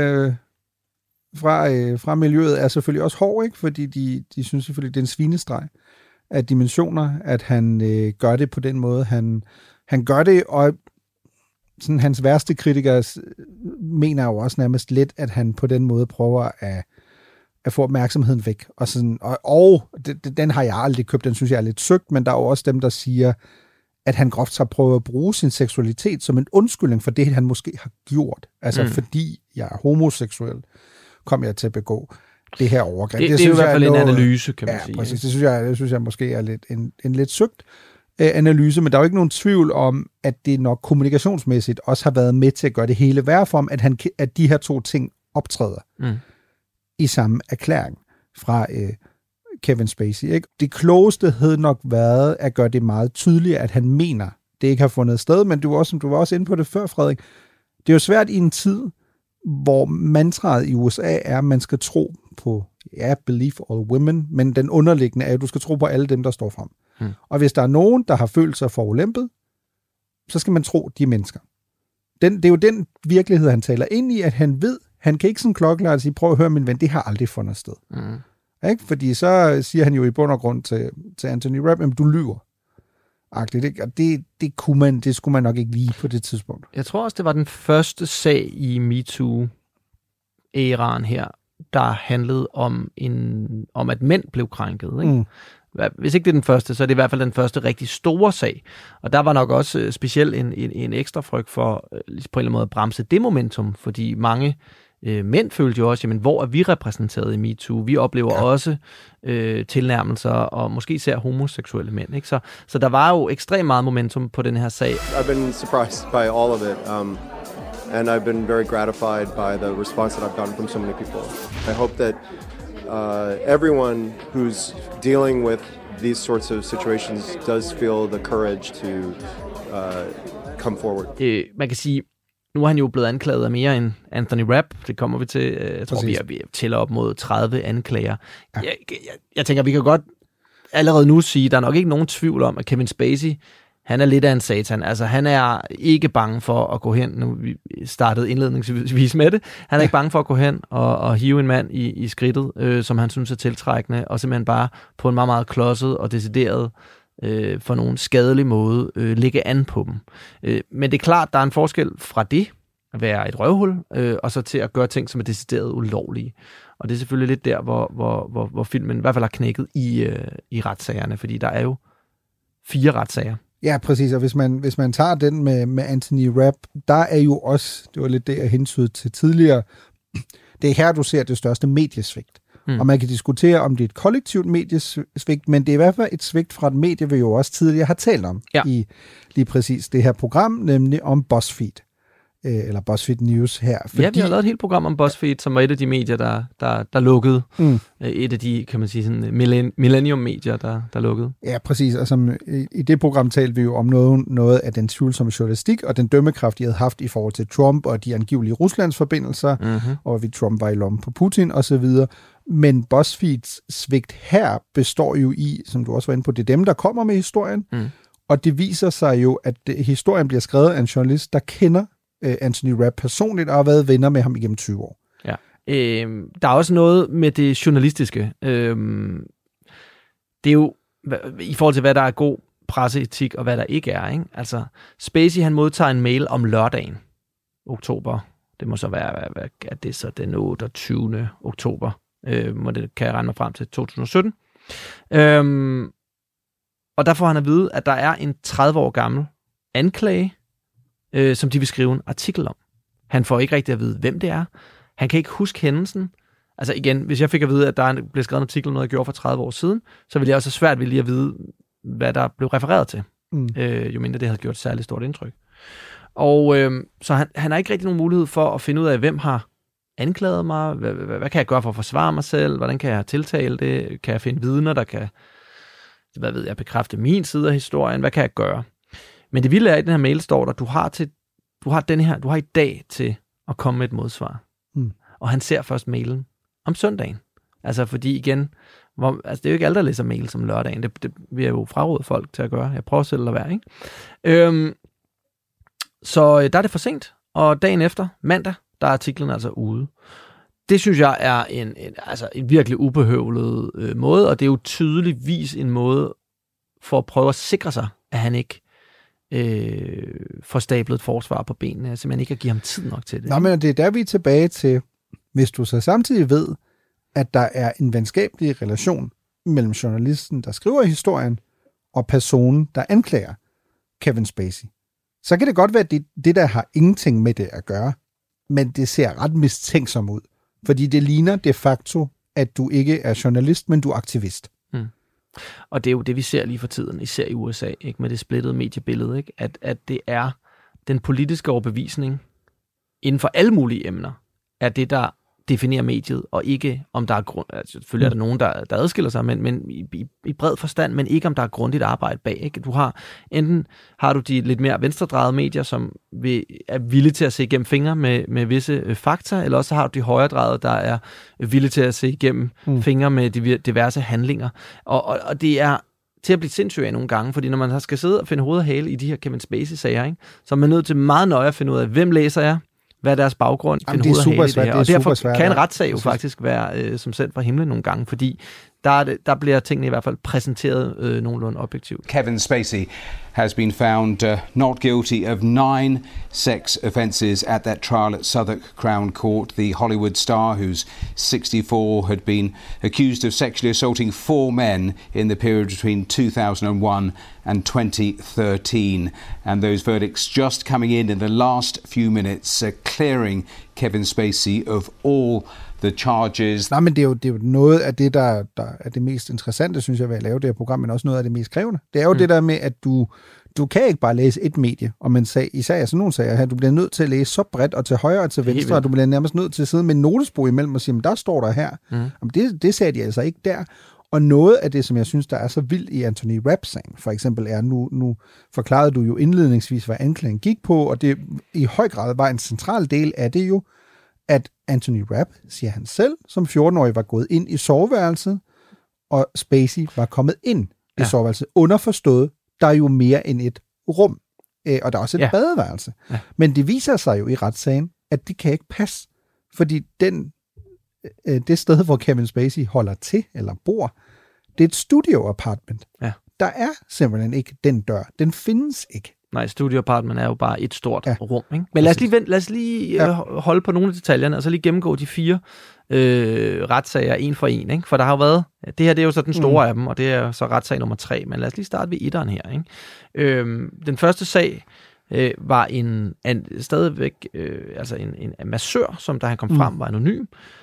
fra miljøet er selvfølgelig også hård, ikke? Fordi de synes selvfølgelig, det er en svinestreg af dimensioner, at han gør det på den måde, han gør det, og sådan, hans værste kritikere mener jo også nærmest lidt, at han på den måde prøver at få opmærksomheden væk. Og, sådan, og den har jeg aldrig købt, den synes jeg er lidt søgt, men der er jo også dem, der siger, at han groft har prøvet at bruge sin seksualitet som en undskyldning for det, han måske har gjort. Altså fordi jeg er homoseksuel, kom jeg til at begå det her overgreb. Det er jo i hvert fald en analyse, kan man sige. Præcis. Det synes jeg måske er lidt en lidt søgt analyse, men der er jo ikke nogen tvivl om, at det nok kommunikationsmæssigt også har været med til at gøre det hele værre for ham, at de her to ting optræder i samme erklæring fra Kevin Spacey. Ikke? Det klogeste havde nok været at gøre det meget tydeligt, at han mener, det ikke har fundet sted, men du var også inde på det før, Frederik. Det er jo svært i en tid, hvor mantraet i USA er, at man skal tro på, believe all women, men den underliggende er, at du skal tro på alle dem, der står frem. Og hvis der er nogen, der har følt sig forulæmpet, så skal man tro de mennesker. Det er jo den virkelighed, han taler ind i, at han ved, han kan ikke sådan klokkelart sige, prøv at høre min ven, det har aldrig fundet sted. Ikke? Fordi så siger han jo i bund og grund til Anthony Rapp, at du lyver. Ikke? Og det skulle man nok ikke lige på det tidspunkt. Jeg tror også, det var den første sag i MeToo-æraen her, der handlede om at mænd blev krænket. Ikke? Hvis ikke det er den første, så er det i hvert fald den første rigtig store sag. Og der var nok også specielt en ekstra frygt for på en eller anden måde at bremse det momentum, fordi mange mænd følte jo også, jamen, hvor er vi repræsenteret i MeToo? Vi oplever også tilnærmelser, og måske især homoseksuelle mænd. Ikke? Så der var jo ekstremt meget momentum på den her sag. I've been surprised by all of it, and I've been very gratified by the response that I've gotten from so many people. I hope that everyone who's dealing with these sorts of situations does feel the courage to come forward. Man kan sige, nu er han jo blevet anklaget af mere end Anthony Rapp. Det kommer vi til. Jeg tror, vi tæller op mod 30 anklager. Ja. Jeg tænker, vi kan godt allerede nu sige, der er nok ikke nogen tvivl om, at Kevin Spacey, han er lidt af en satan. Altså, han er ikke bange for at gå hen. Nu vi startede indledningsvis med det. Han er ikke bange for at gå hen og hive en mand i skridtet, som han synes er tiltrækkende, og simpelthen bare på en meget, meget klodset og decideret for nogen skadelig måde ligge an på dem. Men det er klart, der er en forskel fra det, at være et røvhul, og så til at gøre ting, som er decideret ulovlige. Og det er selvfølgelig lidt der, hvor filmen i hvert fald har knækket i retssagerne, fordi der er jo 4 retssager. Ja, præcis, og hvis man tager den med Anthony Rapp, der er jo også, det var lidt det, jeg hentydede til tidligere, det er her, du ser det største mediesvigt Og man kan diskutere, om det er et kollektivt mediesvigt, men det er i hvert fald et svigt fra et medie, vi jo også tidligere har talt om i lige præcis det her program, nemlig om BuzzFeed. Eller BuzzFeed News her. Fordi... Ja, vi har lavet et helt program om BuzzFeed, som var et af de medier, der lukkede. Et af de, kan man sige, sådan millennium-medier, der lukkede. Ja, præcis. Altså, i det program talte vi jo om noget af den tvivlsomme journalistik, og den dømmekraft, de havde haft i forhold til Trump, og de angivelige Ruslands forbindelser, og vi Trump var i lommen på Putin, osv. Men BuzzFeeds svigt her består jo i, som du også var inde på, det er dem, der kommer med historien, og det viser sig jo, at historien bliver skrevet af en journalist, der kender Anthony Rapp personligt, og har været venner med ham igennem 20 år. Ja. Der er også noget med det journalistiske. Det er jo, i forhold til, hvad der er god presseetik, og hvad der ikke er. Ikke? Altså, Spacey, han modtager en mail om lørdagen, oktober. Det må så være, hvad er det så, den 28. oktober, kan jeg regne mig frem til 2017. Og der får han at vide, at der er en 30 år gammel anklage, som de vil skrive en artikel om. Han får ikke rigtig at vide, hvem det er. Han kan ikke huske hændelsen. Altså igen, hvis jeg fik at vide, at der blev skrevet en artikel om noget, jeg gjorde for 30 år siden, så ville jeg også have svært ved lige at vide, hvad der blev refereret til. Jo mindre det havde gjort et særligt stort indtryk. Og så han har ikke rigtig nogen mulighed for at finde ud af, hvem har anklaget mig, hvad kan jeg gøre for at forsvare mig selv, hvordan kan jeg tiltale det, kan jeg finde vidner, der kan, bekræfte min side af historien, hvad kan jeg gøre? Men det vilde er, at i den her mail står der, du har i dag til at komme med et modsvar. Og han ser først mailen om søndagen. Altså fordi igen, det er jo ikke alle, der læser mail som lørdagen. Det vil jeg jo fraråde folk til at gøre. Jeg prøver selv at være, ikke? Så der er det for sent. Og dagen efter, mandag, der er artiklen altså ude. Det synes jeg er en virkelig ubehøvlet måde, og det er jo tydeligvis en måde for at prøve at sikre sig, at han ikke får stablet et forsvar på benene, altså man ikke kan give ham tid nok til det. Nå, men det er der, vi er tilbage til, hvis du så samtidig ved, at der er en venskabelig relation mellem journalisten, der skriver historien, og personen, der anklager Kevin Spacey. Så kan det godt være, at det der har ingenting med det at gøre, men det ser ret mistænksom ud, fordi det ligner de facto, at du ikke er journalist, men du er aktivist. Og det er jo det, vi ser lige for tiden, især i USA, ikke, med det splittede mediebillede, ikke? At det er den politiske overbevisning inden for alle mulige emner, er det, der definerer mediet, og ikke om der er grund. Altså, selvfølgelig er der nogen, der adskiller sig, men i bred forstand, men ikke om der er grundigt arbejde bag. Ikke? Enten har du de lidt mere venstredrejede medier, som er villige til at se igennem fingre med visse fakta, eller også har du de højredrejede, der er villige til at se igennem fingre med diverse handlinger. Og det er til at blive sindssyg af nogle gange, fordi når man skal sidde og finde hoved og hale i de her Kevin Spacey-sager, ikke, så er man nødt til meget nøje at finde ud af, hvem læser jeg, hvad er deres baggrund, finde hoved og hale i det her. Og derfor kan en retssag jo faktisk være som sendt fra himlen nogle gange, fordi der bliver tingene i hvert fald præsenteret nogenlunde objektivt. Kevin Spacey has been found not guilty of 9 sex offences at that trial at Southwark Crown Court. The Hollywood star, who's 64, had been accused of sexually assaulting 4 men in the period between 2001 and 2013. And those verdicts just coming in the last few minutes, clearing Kevin Spacey of all the charges. Nej, men det er jo noget af det, der er det mest interessante, synes jeg, ved at lave det her program, men også noget af det mest krævende. Det er jo det der med, at du kan ikke bare læse et medie, og man sagde, især sådan nogle sager her, du bliver nødt til at læse så bredt og til højre og til venstre, og du bliver nærmest nødt til at sidde med en notesbog imellem og sige, men der står der her. Jamen, det sagde de altså ikke der. Og noget af det, som jeg synes, der er så vildt i Anthony Rapp-sagen, for eksempel er, nu forklarede du jo indledningsvis, hvad anklagen gik på, og det i høj grad var en central del af det jo, at Anthony Rapp, siger han selv, som 14-årig var gået ind i soveværelset, og Spacey var kommet ind i soveværelset. Underforstået, der er jo mere end et rum, og der er også et badeværelse. Ja. Men det viser sig jo i retssagen, at det kan ikke passe, fordi det sted, hvor Kevin Spacey holder til, eller bor, det er et studio-apartment. Ja. Der er simpelthen ikke den dør. Den findes ikke. Nej, studio apartment er jo bare et stort rum. Ikke? Men lad os lige holde på nogle af detaljerne, og så lige gennemgå de 4 retssager en for en. Ikke? For der har jo været, det her det er jo så den store af dem, og det er så retssag nummer 3, men lad os lige starte ved etteren her. Ikke? Den første sag var stadigvæk en massør, som da han kom frem var anonym,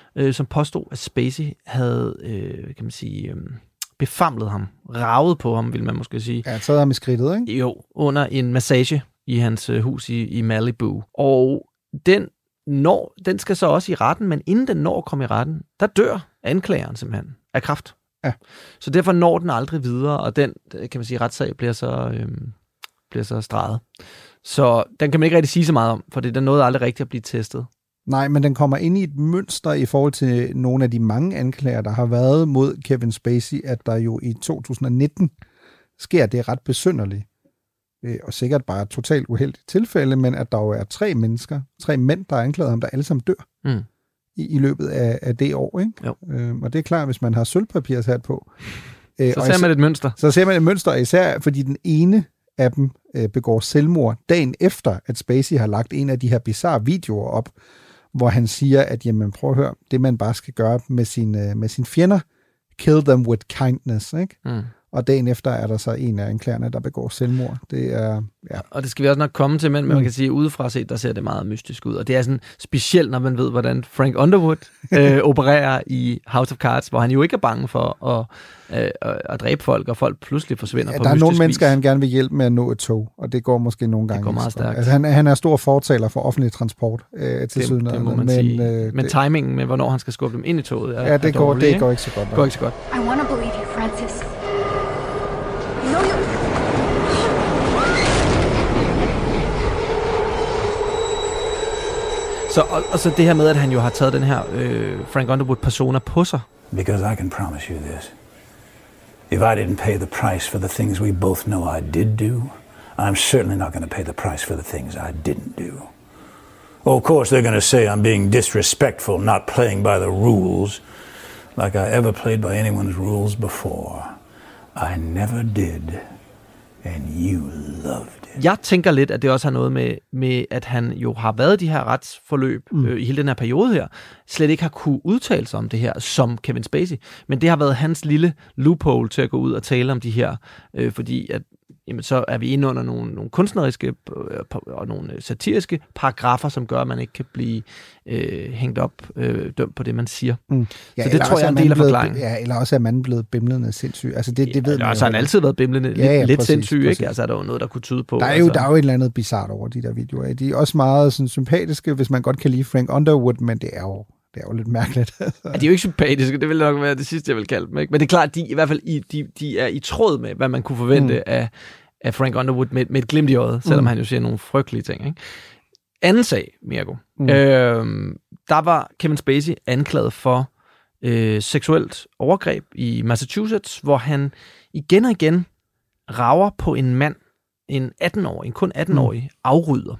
som påstod, at Spacey havde, kan man sige, befamlet ham, raget på ham, vil man måske sige. Ja, taget ham i skridtet, ikke? Jo, under en massage i hans hus i Malibu. Og den skal så også i retten, men inden den når at komme i retten, der dør anklageren simpelthen af kræft. Ja. Så derfor når den aldrig videre, og den, kan man sige, retssag bliver så streget. Så den kan man ikke rigtig sige så meget om, for den nåede aldrig rigtig at blive testet. Nej, men den kommer ind i et mønster i forhold til nogle af de mange anklager, der har været mod Kevin Spacey, at der jo i 2019 sker det ret besynderligt, og sikkert bare et totalt uheldigt tilfælde, men at der jo er 3 mænd, der er anklaget ham, der alle sammen dør i løbet af det år. Ikke? Jo. Og det er klart, hvis man har sølvpapirshat på. Så ser man et mønster. Så ser man et mønster, især fordi den ene af dem begår selvmord dagen efter, at Spacey har lagt en af de her bizarre videoer op, hvor han siger, at jamen, prøv at høre, det man bare skal gøre med sine fjender, kill them with kindness, ikke? Og dagen efter er der så en af anklagerne, der begår selvmord. Det er, ja. Og det skal vi også nok komme til, men man kan sige, udefra set, der ser det meget mystisk ud. Og det er sådan specielt, når man ved, hvordan Frank Underwood opererer i House of Cards, hvor han jo ikke er bange for at dræbe folk, og folk pludselig forsvinder på der er nogle mennesker, vis. han gerne vil hjælpe med at nå et tog, og det går måske nogle gange. Det går meget stærkt. Altså, han er stor fortaler for offentlig transport til syden. Det må man sige. Men timingen med, hvornår han skal skubbe dem ind i toget, det går ikke så godt. Det går ikke så godt. I want to believe you, Francis. Så det her med, at han jo har taget den her Frank Underwood-persona på sig. Because I can promise you this. If I didn't pay the price for the things we both know I did do, I'm certainly not going to pay the price for the things I didn't do. Oh, of course, they're going to say I'm being disrespectful, not playing by the rules, like I ever played by anyone's rules before. I never did, and you loved it. Jeg tænker lidt, at det også har noget med at han jo har været de her retsforløb i hele den her periode her, slet ikke har kunne udtale sig om det her som Kevin Spacey. Men det har været hans lille loophole til at gå ud og tale om de her, fordi at jamen, så er vi inde under nogle kunstneriske og nogle satiriske paragrafer, som gør, at man ikke kan blive hængt op, dømt på det, man siger. Ja, så det tror jeg er en del af forklaringen. Ja, eller også er man blevet bimlende sindssyg. Altså, det ved man altså, han har altid været bimlende lidt sindssyg, ikke? Altså, er der jo noget, der kunne tyde på. Der er jo et eller andet bizarrt over de der videoer. De er også meget sådan, sympatiske, hvis man godt kan lide Frank Underwood, men det er jo lidt mærkeligt. Ja, de er jo ikke sympatiske, det vil nok være det sidste, jeg vil kalde dem. Ikke? Men det er klart, de i hvert fald de er i tråd med, hvad man kunne forvente af Frank Underwood med et glimt i øjet, selvom han jo siger nogle frygtelige ting. Ikke? Anden sag, Mirko. Der var Kevin Spacey anklaget for seksuelt overgreb i Massachusetts, hvor han igen og igen rager på en mand, en 18-årig, en kun 18-årig afrydder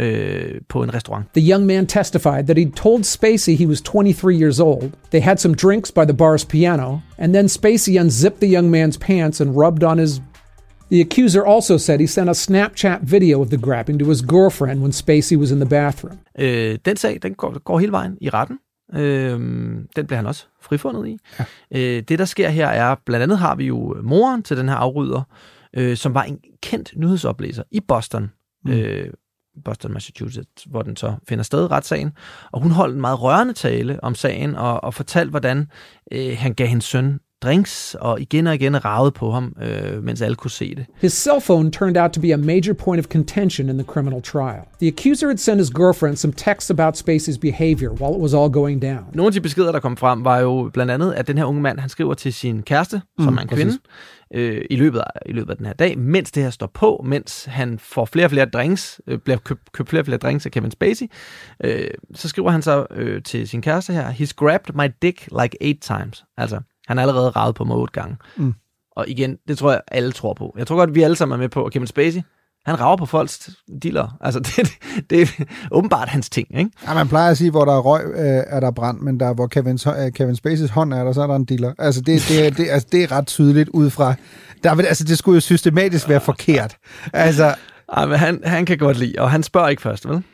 på en restaurant. The young man testified that he'd told Spacey he was 23 years old. They had some drinks by the bar's piano, and then Spacey unzipped the young man's pants and rubbed on his... The accuser also said he sent a Snapchat video of the grabbing to his girlfriend when Spacey was in the bathroom. Den sag, den går hele vejen i retten. Den bliver han også frifundet i. Ja. Det, der sker her, er, blandt andet har vi jo moren til den her afrydder, som var en kendt nyhedsoplæser i Boston, Boston, Massachusetts, hvor den så finder sted, retssagen. Og hun holdt en meget rørende tale om sagen, og fortalte, hvordan han gav hendes søn drinks, og igen ragede på ham, mens alle kunne se det. His cell phone turned out to be a major point of contention in the criminal trial. The accuser had sent his girlfriend some texts about Spacey's behavior while it was all going down. Nogle af de beskeder, der kom frem, var jo blandt andet, at den her unge mand, han skriver til sin kæreste, som er en kvinde, i løbet af den her dag, mens det her står på, mens han får flere og flere drinks, bliver købt flere og flere drinks af Kevin Spacey, så skriver han så til sin kæreste her, he's grabbed my dick like 8 times. Altså, han har allerede raget på mig 8 gange. Og igen, det tror jeg, alle tror på. Jeg tror godt, vi alle sammen er med på, at Kevin Spacey, han rager på folks dealer. Altså, det er åbenbart hans ting, ikke? Ja, man plejer at sige, hvor der er røg, er der brand, men der, hvor Kevin Spaceys hånd er der, så er der en dealer. Altså, det er ret tydeligt ud fra... det skulle jo systematisk være forkert. Altså... Ja, men han kan godt lide, og han spørger ikke først, vel?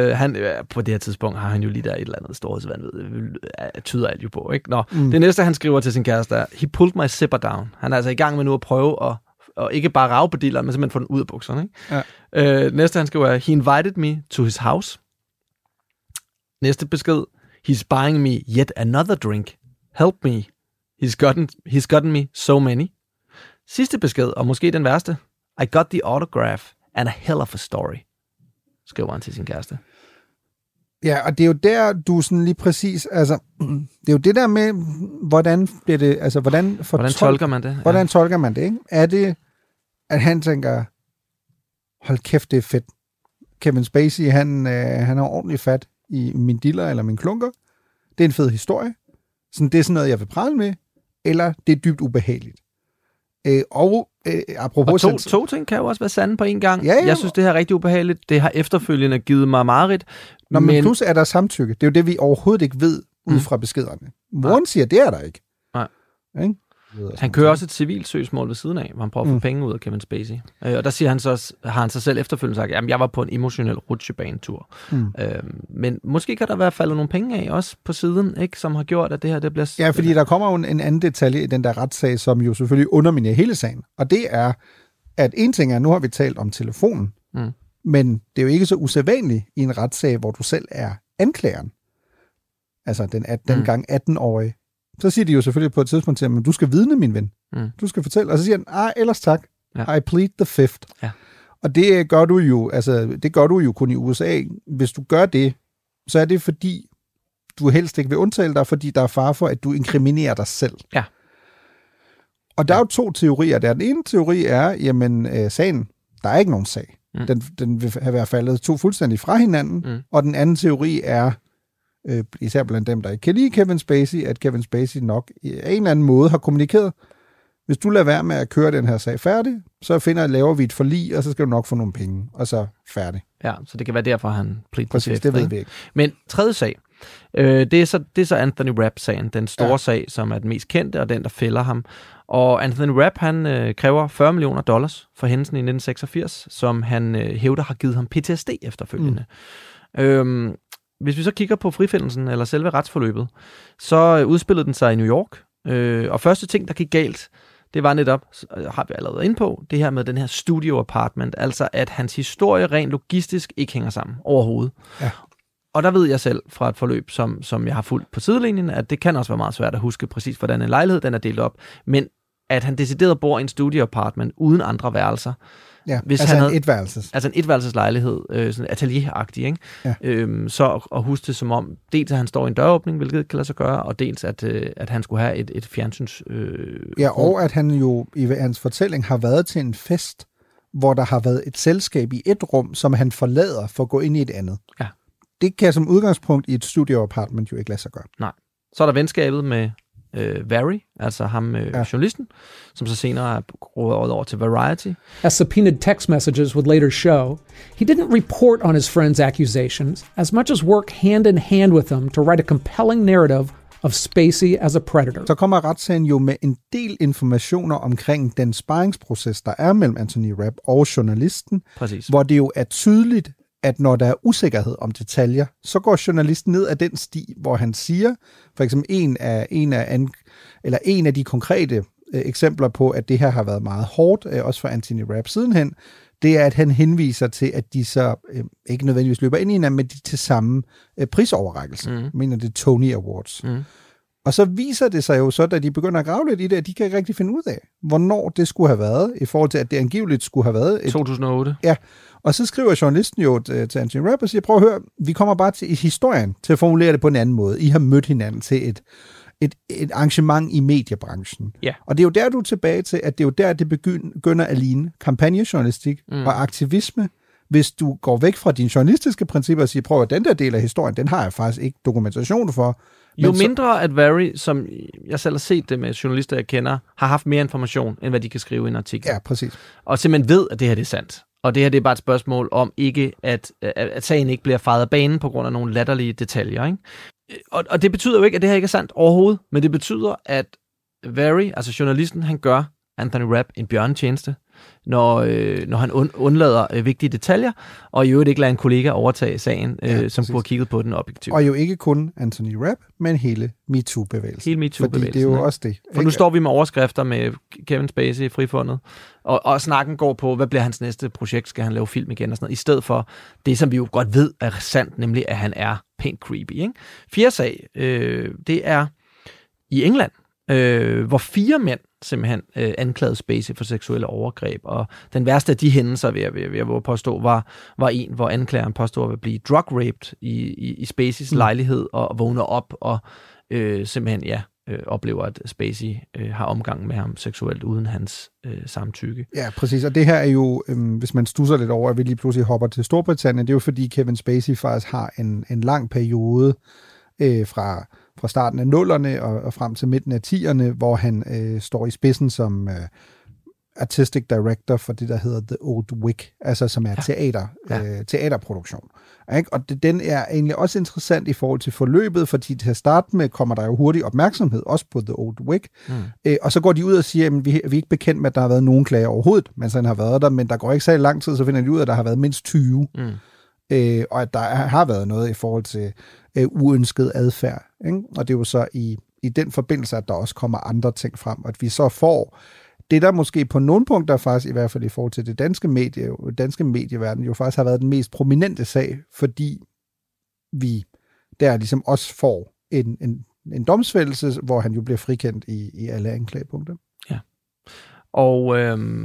På det her tidspunkt har han jo lige der et eller andet storhedsvanvid, tyder alt jo på, ikke? Det næste, han skriver til sin kæreste er, he pulled my zipper down. Han er altså i gang med nu at prøve at ikke bare rage på dealeren, men simpelthen få den ud af bukserne, ikke? Ja. Næste, han skriver, he invited me to his house. Næste besked, He's buying me yet another drink. Help me. He's gotten me so many. Sidste besked, og måske den værste. I got the autograph and a hell of a story. Skriver han til sin kæreste. Ja, og det er jo der, du sådan lige præcis, altså, det er jo det der med, hvordan bliver det, altså, hvordan tolker man det? Hvordan tolker man det, ikke? Er det, at han tænker, hold kæft, det er fedt. Kevin Spacey, han har ordentligt fat i min diller eller min klunker. Det er en fed historie. Sådan, det er sådan noget, jeg vil prale med. Eller det er dybt ubehageligt. Apropos... Og to ting kan jo også være sande på en gang. Ja. Jeg synes, det her er rigtig ubehageligt. Det har efterfølgende givet mig mareridt. Men plus er der samtykke. Det er jo det, vi overhovedet ikke ved ud fra beskederne. Moren siger, det er der ikke. Nej. Ikke? Han kører også et civilt søgsmål ved siden af, hvor han prøver at få penge ud af Kevin Spacey. Og der siger han så, har han sig selv efterfølgende sagt, at jeg var på en emotionel rutsjebanetur. Men måske kan der være faldet nogle penge af også på siden, ikke, som har gjort, at det her det bliver... Ja, fordi der kommer jo en anden detalje i den der retssag, som jo selvfølgelig underminerer hele sagen. Og det er, at en ting er, nu har vi talt om telefonen, men det er jo ikke så usædvanligt i en retssag, hvor du selv er anklageren. Altså den gang 18-årige. Så siger de jo selvfølgelig på et tidspunkt til ham, men du skal vidne, min ven. Du skal fortælle. Og så siger han, ellers tak. I plead the fifth. Ja. Og det gør du jo kun i USA. Hvis du gør det, så er det fordi, du helst ikke vil undtale dig, fordi der er fare for, at du inkriminerer dig selv. Ja. Og der er jo to teorier der. Den ene teori er, jamen, sagen, der er ikke nogen sag. Den vil have været faldet to fuldstændig fra hinanden. Og den anden teori er, især blandt dem, der ikke kan lide Kevin Spacey, at Kevin Spacey nok af en eller anden måde har kommunikeret, hvis du lader være med at køre den her sag færdig, så laver vi et forlig, og så skal du nok få nogle penge, og så færdig. Ja, så det kan være derfor, han plead the fifth. Det ved vi ikke. Men tredje sag, det er så Anthony Rapp-sagen, den store sag, som er den mest kendte, og den, der fælder ham. Og Anthony Rapp, han kræver $40 millioner for hændelsen i 1986, som han hævder har givet ham PTSD efterfølgende. Hvis vi så kigger på frifændelsen, eller selve retsforløbet, så udspillede den sig i New York. Og første ting, der gik galt, det var netop, har vi allerede inde på, det her med den her studio apartment, altså at hans historie rent logistisk ikke hænger sammen overhovedet. Ja. Og der ved jeg selv fra et forløb, som jeg har fulgt på sidelinjen, at det kan også være meget svært at huske præcis, hvordan en lejlighed den er delt op. Men at han decideret bor i en studio apartment uden andre værelser. Ja, hvis altså en etværelses. Altså en etværelseslejlighed, sådan atelieragtig, ikke? Ja. Så at huske det som om, dels at han står i en døråbning, hvilket kan lade sig gøre, og dels at han skulle have et fjernsyns... ja, og at han jo i hans fortælling har været til en fest, hvor der har været et selskab i et rum, som han forlader for at gå ind i et andet. Ja. Det kan som udgangspunkt i et studio apartment jo ikke lade sig gøre. Nej. Så er der venskabet med Vary, altså ham journalisten, som så senere er gået over til Variety. As subpoenaed text messages would later show, he didn't report on his friend's accusations as much as work hand in hand with them to write a compelling narrative of Spacey as a predator. Så kommer retssagen jo med en del informationer omkring den sparringsproces, der er mellem Anthony Rapp og journalisten, præcis, hvor det jo er tydeligt, at når der er usikkerhed om detaljer, så går journalisten ned ad den sti, hvor han siger, for eksempel en af de konkrete eksempler på, at det her har været meget hårdt, også for Anthony Rapp sidenhen, det er, at han henviser til, at de så ikke nødvendigvis løber ind i hinanden, men de til samme prisoverrækkelse. Jeg mener, det er Tony Awards. Og så viser det sig jo så, da de begynder at grave lidt i det, at de kan ikke rigtig finde ud af, hvornår det skulle have været, i forhold til, at det angiveligt skulle have været... 2008. Ja, og så skriver journalisten jo til Anthony Rapp og siger, prøv at høre, vi kommer bare til historien til at formulere det på en anden måde. I har mødt hinanden til et arrangement i mediebranchen. Ja. Og det er jo der, du er tilbage til, at det er jo der, det begynder at ligne kampagnejournalistik og aktivisme. Hvis du går væk fra dine journalistiske principper og siger, prøv at den der del af historien, den har jeg faktisk ikke dokumentation for. Jo mindre at Vary, som jeg selv har set det med journalister, jeg kender, har haft mere information, end hvad de kan skrive i en artikel. Ja, præcis. Og simpelthen ved, at det her det er sandt. Og det her det er bare et spørgsmål om ikke, at sagen ikke bliver faret af banen på grund af nogle latterlige detaljer. Ikke? Og det betyder jo ikke, at det her ikke er sandt overhovedet, men det betyder, at Vary, altså journalisten, han gør Anthony Rapp en bjørnetjeneste, når han undlader vigtige detaljer, og i øvrigt ikke lader en kollega overtage sagen, som kunne have kigget på den objektivt. Og jo ikke kun Anthony Rapp, men hele MeToo-bevægelsen. Hele MeToo-bevægelsen. Fordi det er jo også det. For nu står vi med overskrifter med Kevin Spacey frifundet, og snakken går på, hvad bliver hans næste projekt? Skal han lave film igen og sådan noget? I stedet for det, som vi jo godt ved er sandt, nemlig at han er pænt creepy. Ikke? Fjerde sag, det er i England, hvor 4 mænd simpelthen anklagede Spacey for seksuelle overgreb, og den værste af de hændelser, vil jeg påstå, var en, hvor anklageren påstod at blive drug-raped i Spaceys lejlighed, og vågner op og simpelthen, oplever, at Spacey har omgang med ham seksuelt uden hans samtykke. Ja, præcis. Og det her er jo, hvis man stusser lidt over, at vi lige pludselig hopper til Storbritannien, det er jo fordi Kevin Spacey faktisk har en lang periode fra starten af 0'erne og frem til midten af 10'erne, hvor han står i spidsen som artistic director for det, der hedder The Old Vic, altså som er teaterproduktion. Ikke? Og den er egentlig også interessant i forhold til forløbet, fordi til at starte med kommer der jo hurtig opmærksomhed, også på The Old Vic, og så går de ud og siger, at vi er ikke bekendt med, at der har været nogen klager overhovedet, mens han har været der, men der går ikke så lang tid, så finder de ud af, at der har været mindst 20. Og at der har været noget i forhold til uønsket adfærd. Ikke? Og det er jo så i den forbindelse, at der også kommer andre ting frem, og at vi så får det, der måske på nogle punkter faktisk, i hvert fald i forhold til det danske medieverden, jo faktisk har været den mest prominente sag, fordi vi der ligesom også får en domsfældelse, hvor han jo bliver frikendt i alle anklagepunkter. Ja. Og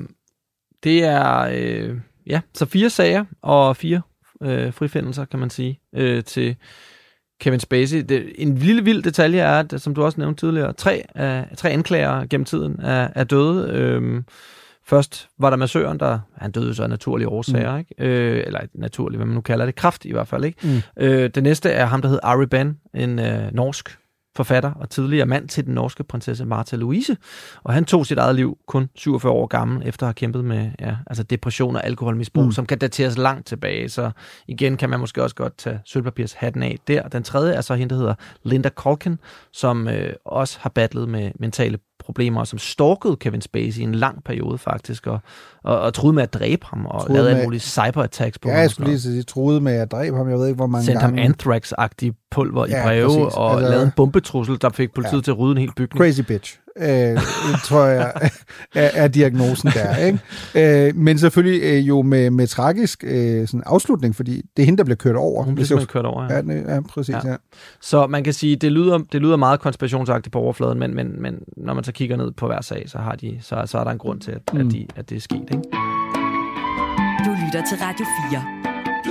det er så 4 sager og 4 frifindelser, kan man sige, til Kevin Spacey. En lille vild detalje er, at, som du også nævnte tidligere, 3 anklager gennem tiden er døde. Først var der massøren, han døde så af naturlige årsager, ikke? Eller naturligt, hvad man nu kalder det, kræft i hvert fald. Ikke? Det næste er ham, der hedder Ari Behn, en norsk forfatter og tidligere mand til den norske prinsesse Martha Louise, og han tog sit eget liv kun 47 år gammel, efter at have kæmpet med depression og alkoholmisbrug, som kan dateres langt tilbage, så igen kan man måske også godt tage sølvpapirshatten af der. Den tredje er så hende, der hedder Linda Culkin, som også har battlet med mentale problemer, som stalkede Kevin Spacey i en lang periode faktisk, og troede med at dræbe ham, og lavede alle mulige cyberattacks på ham. Ja, jeg skulle lige sige, troede med at dræbe ham, jeg ved ikke, hvor mange gange. Sendte ham anthrax-agtig pulver i breve, og lavede en bombetrussel, der fik politiet til at rydde en hel bygning. Crazy bitch, tror jeg, er diagnosen der. Ikke? Men selvfølgelig jo med tragisk sådan afslutning, fordi det er hende, der bliver kørt over. Hun bliver simpelthen kørt over, ja. Præcis, ja. Så man kan sige, det lyder meget konspirationsagtigt på overfladen, men når man så kigger ned på hver sag, så er der en grund til, at det er sket. Ikke? Du lytter til Radio 4.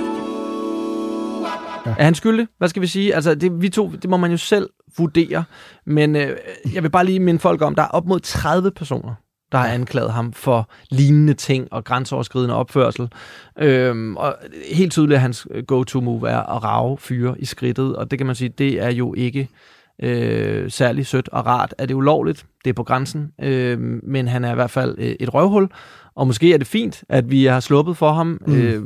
Er han skyldig? Hvad skal vi sige? Altså, det må man jo selv vurdere, men jeg vil bare lige minde folk om, der er op mod 30 personer, der har anklaget ham for lignende ting og grænseoverskridende opførsel. Og helt tydeligt, at hans go-to-move er at rage fyre i skridtet, og det kan man sige, det er jo ikke særlig sødt og rart. Er det ulovligt? Det er på grænsen, men han er i hvert fald et røvhul, og måske er det fint, at vi har sluppet for ham.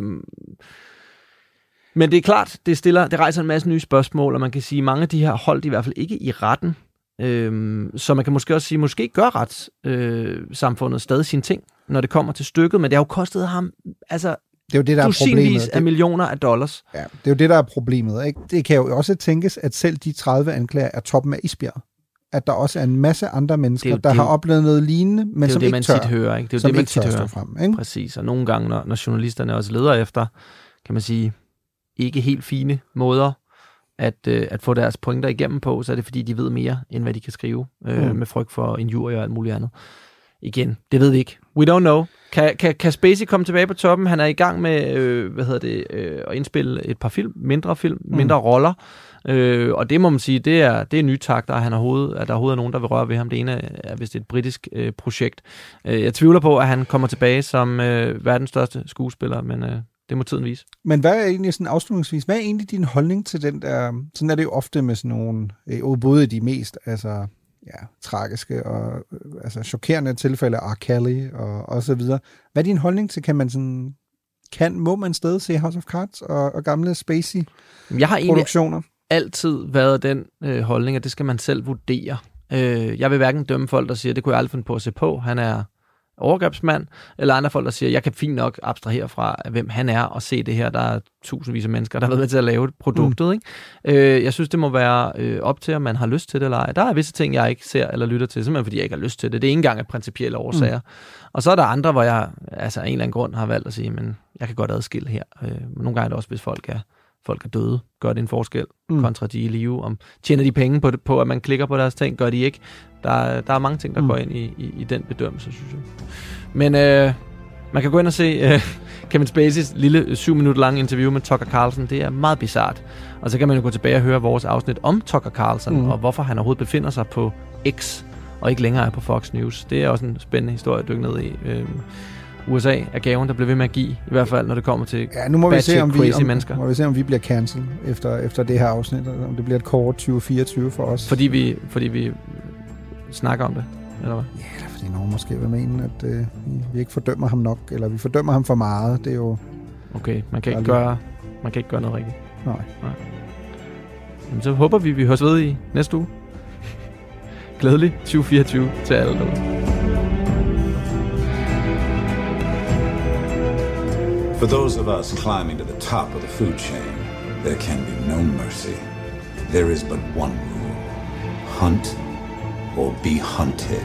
Men det er klart, det rejser en masse nye spørgsmål, og man kan sige, at mange af de her holdt i hvert fald ikke i retten. Så man kan måske også sige, måske gør retssamfundet stadig sine ting, når det kommer til stykket, men det har jo kostet ham det er jo det, der dusinvis af millioner af dollars. Ja, det er jo det, der er problemet. Ikke? Det kan jo også tænkes, at selv de 30 anklager er toppen af isbjerget. At der også er en masse andre mennesker, der har oplevet noget lignende, men som ikke tør. Det er jo det, man tit hører. Frem, ikke? Præcis, og nogle gange, når journalisterne også leder efter, kan man sige, ikke helt fine måder at få deres pointer igennem på, så er det fordi, de ved mere, end hvad de kan skrive, med frygt for injurier og alt muligt andet. Igen, det ved vi ikke. We don't know. Kan Spacey komme tilbage på toppen? Han er i gang med at indspille et par mindre roller, og det må man sige, det er nye takter, at der overhovedet er nogen, der vil røre ved ham. Det ene er vist et britisk projekt. Jeg tvivler på, at han kommer tilbage som verdens største skuespiller, men det må tiden vise. Men hvad er egentlig sådan afslutningsvis, hvad er egentlig din holdning til den der, sådan er det jo ofte med sådan nogle, både de mest tragiske og chokerende tilfælde, R. Kelly og så videre. Hvad er din holdning til, må man stadig se House of Cards og gamle Spacey-produktioner? Jeg har egentlig altid været den holdning, at det skal man selv vurdere. Jeg vil hverken dømme folk, der siger, det kunne jeg aldrig finde på at se på. Han er overgrebsmand, eller andre folk, der siger, jeg kan fint nok abstrahere fra, hvem han er, og se det her. Der er tusindvis af mennesker, der har været med til at lave produktet. Ikke? Jeg synes, det må være op til, om man har lyst til det eller ej. Der er visse ting, jeg ikke ser eller lytter til, simpelthen fordi jeg ikke har lyst til det. Det er ikke engang af principielle årsager. Og så er der andre, hvor jeg altså af en eller anden grund har valgt at sige, men jeg kan godt adskille her. Nogle gange er det også, hvis folk er døde, gør det en forskel, kontra de i live. Om tjener de penge på, at man klikker på deres ting, gør de ikke. Der er mange ting, der går ind i den bedømmelse, synes jeg. Men man kan gå ind og se Kevin Spaceys lille 7 minutter lange interview med Tucker Carlson. Det er meget bizart. Og så kan man jo gå tilbage og høre vores afsnit om Tucker Carlson, og hvorfor han overhovedet befinder sig på X, og ikke længere er på Fox News. Det er også en spændende historie at dykke ned i. USA er gaven, der bliver ved med at give, i hvert fald når det kommer til nu må vi se, mennesker. Må vi se, om vi bliver cancelled efter det her afsnit, om det bliver et kort 2024 for os. Fordi vi snakker om det, eller hvad? Ja, eller fordi nogen måske vil mene, at vi ikke fordømmer ham nok, eller vi fordømmer ham for meget. Det er jo... Okay, man kan ikke gøre noget rigtigt. Nej. Jamen, så håber vi høres ved i næste uge. Glædelig 2024 til alle derude. For those of us climbing to the top of the food chain, there can be no mercy. There is but one rule. Hunt or be hunted.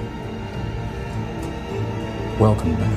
Welcome back.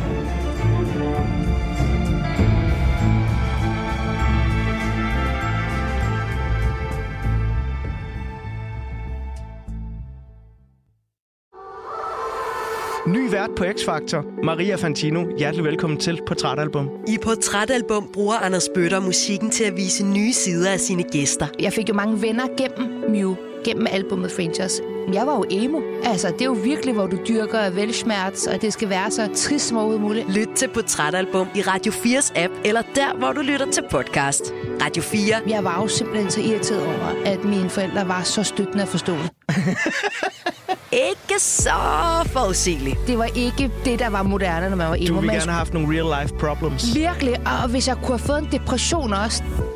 Ny vært på X-Factor, Maria Fantino. Hjertelig velkommen til Portrætalbum. I Portrætalbum bruger Anders Bøtter musikken til at vise nye sider af sine gæster. Jeg fik jo mange venner gennem albumet Frangers. Jeg var jo emo. Altså, det er jo virkelig, hvor du dyrker velsmerts, og det skal være så trist som overhovedet muligt. Lyt til Portrætalbum i Radio 4's app, eller der, hvor du lytter til podcast. Radio 4. Jeg var jo simpelthen så irriteret over, at mine forældre var så støttende at forstå det. Ikke så forudsigeligt. Det var ikke det, der var moderne, når man var emo. Du ville gerne have haft nogle real-life problems. Virkelig, og hvis jeg kunne have fået en depression også.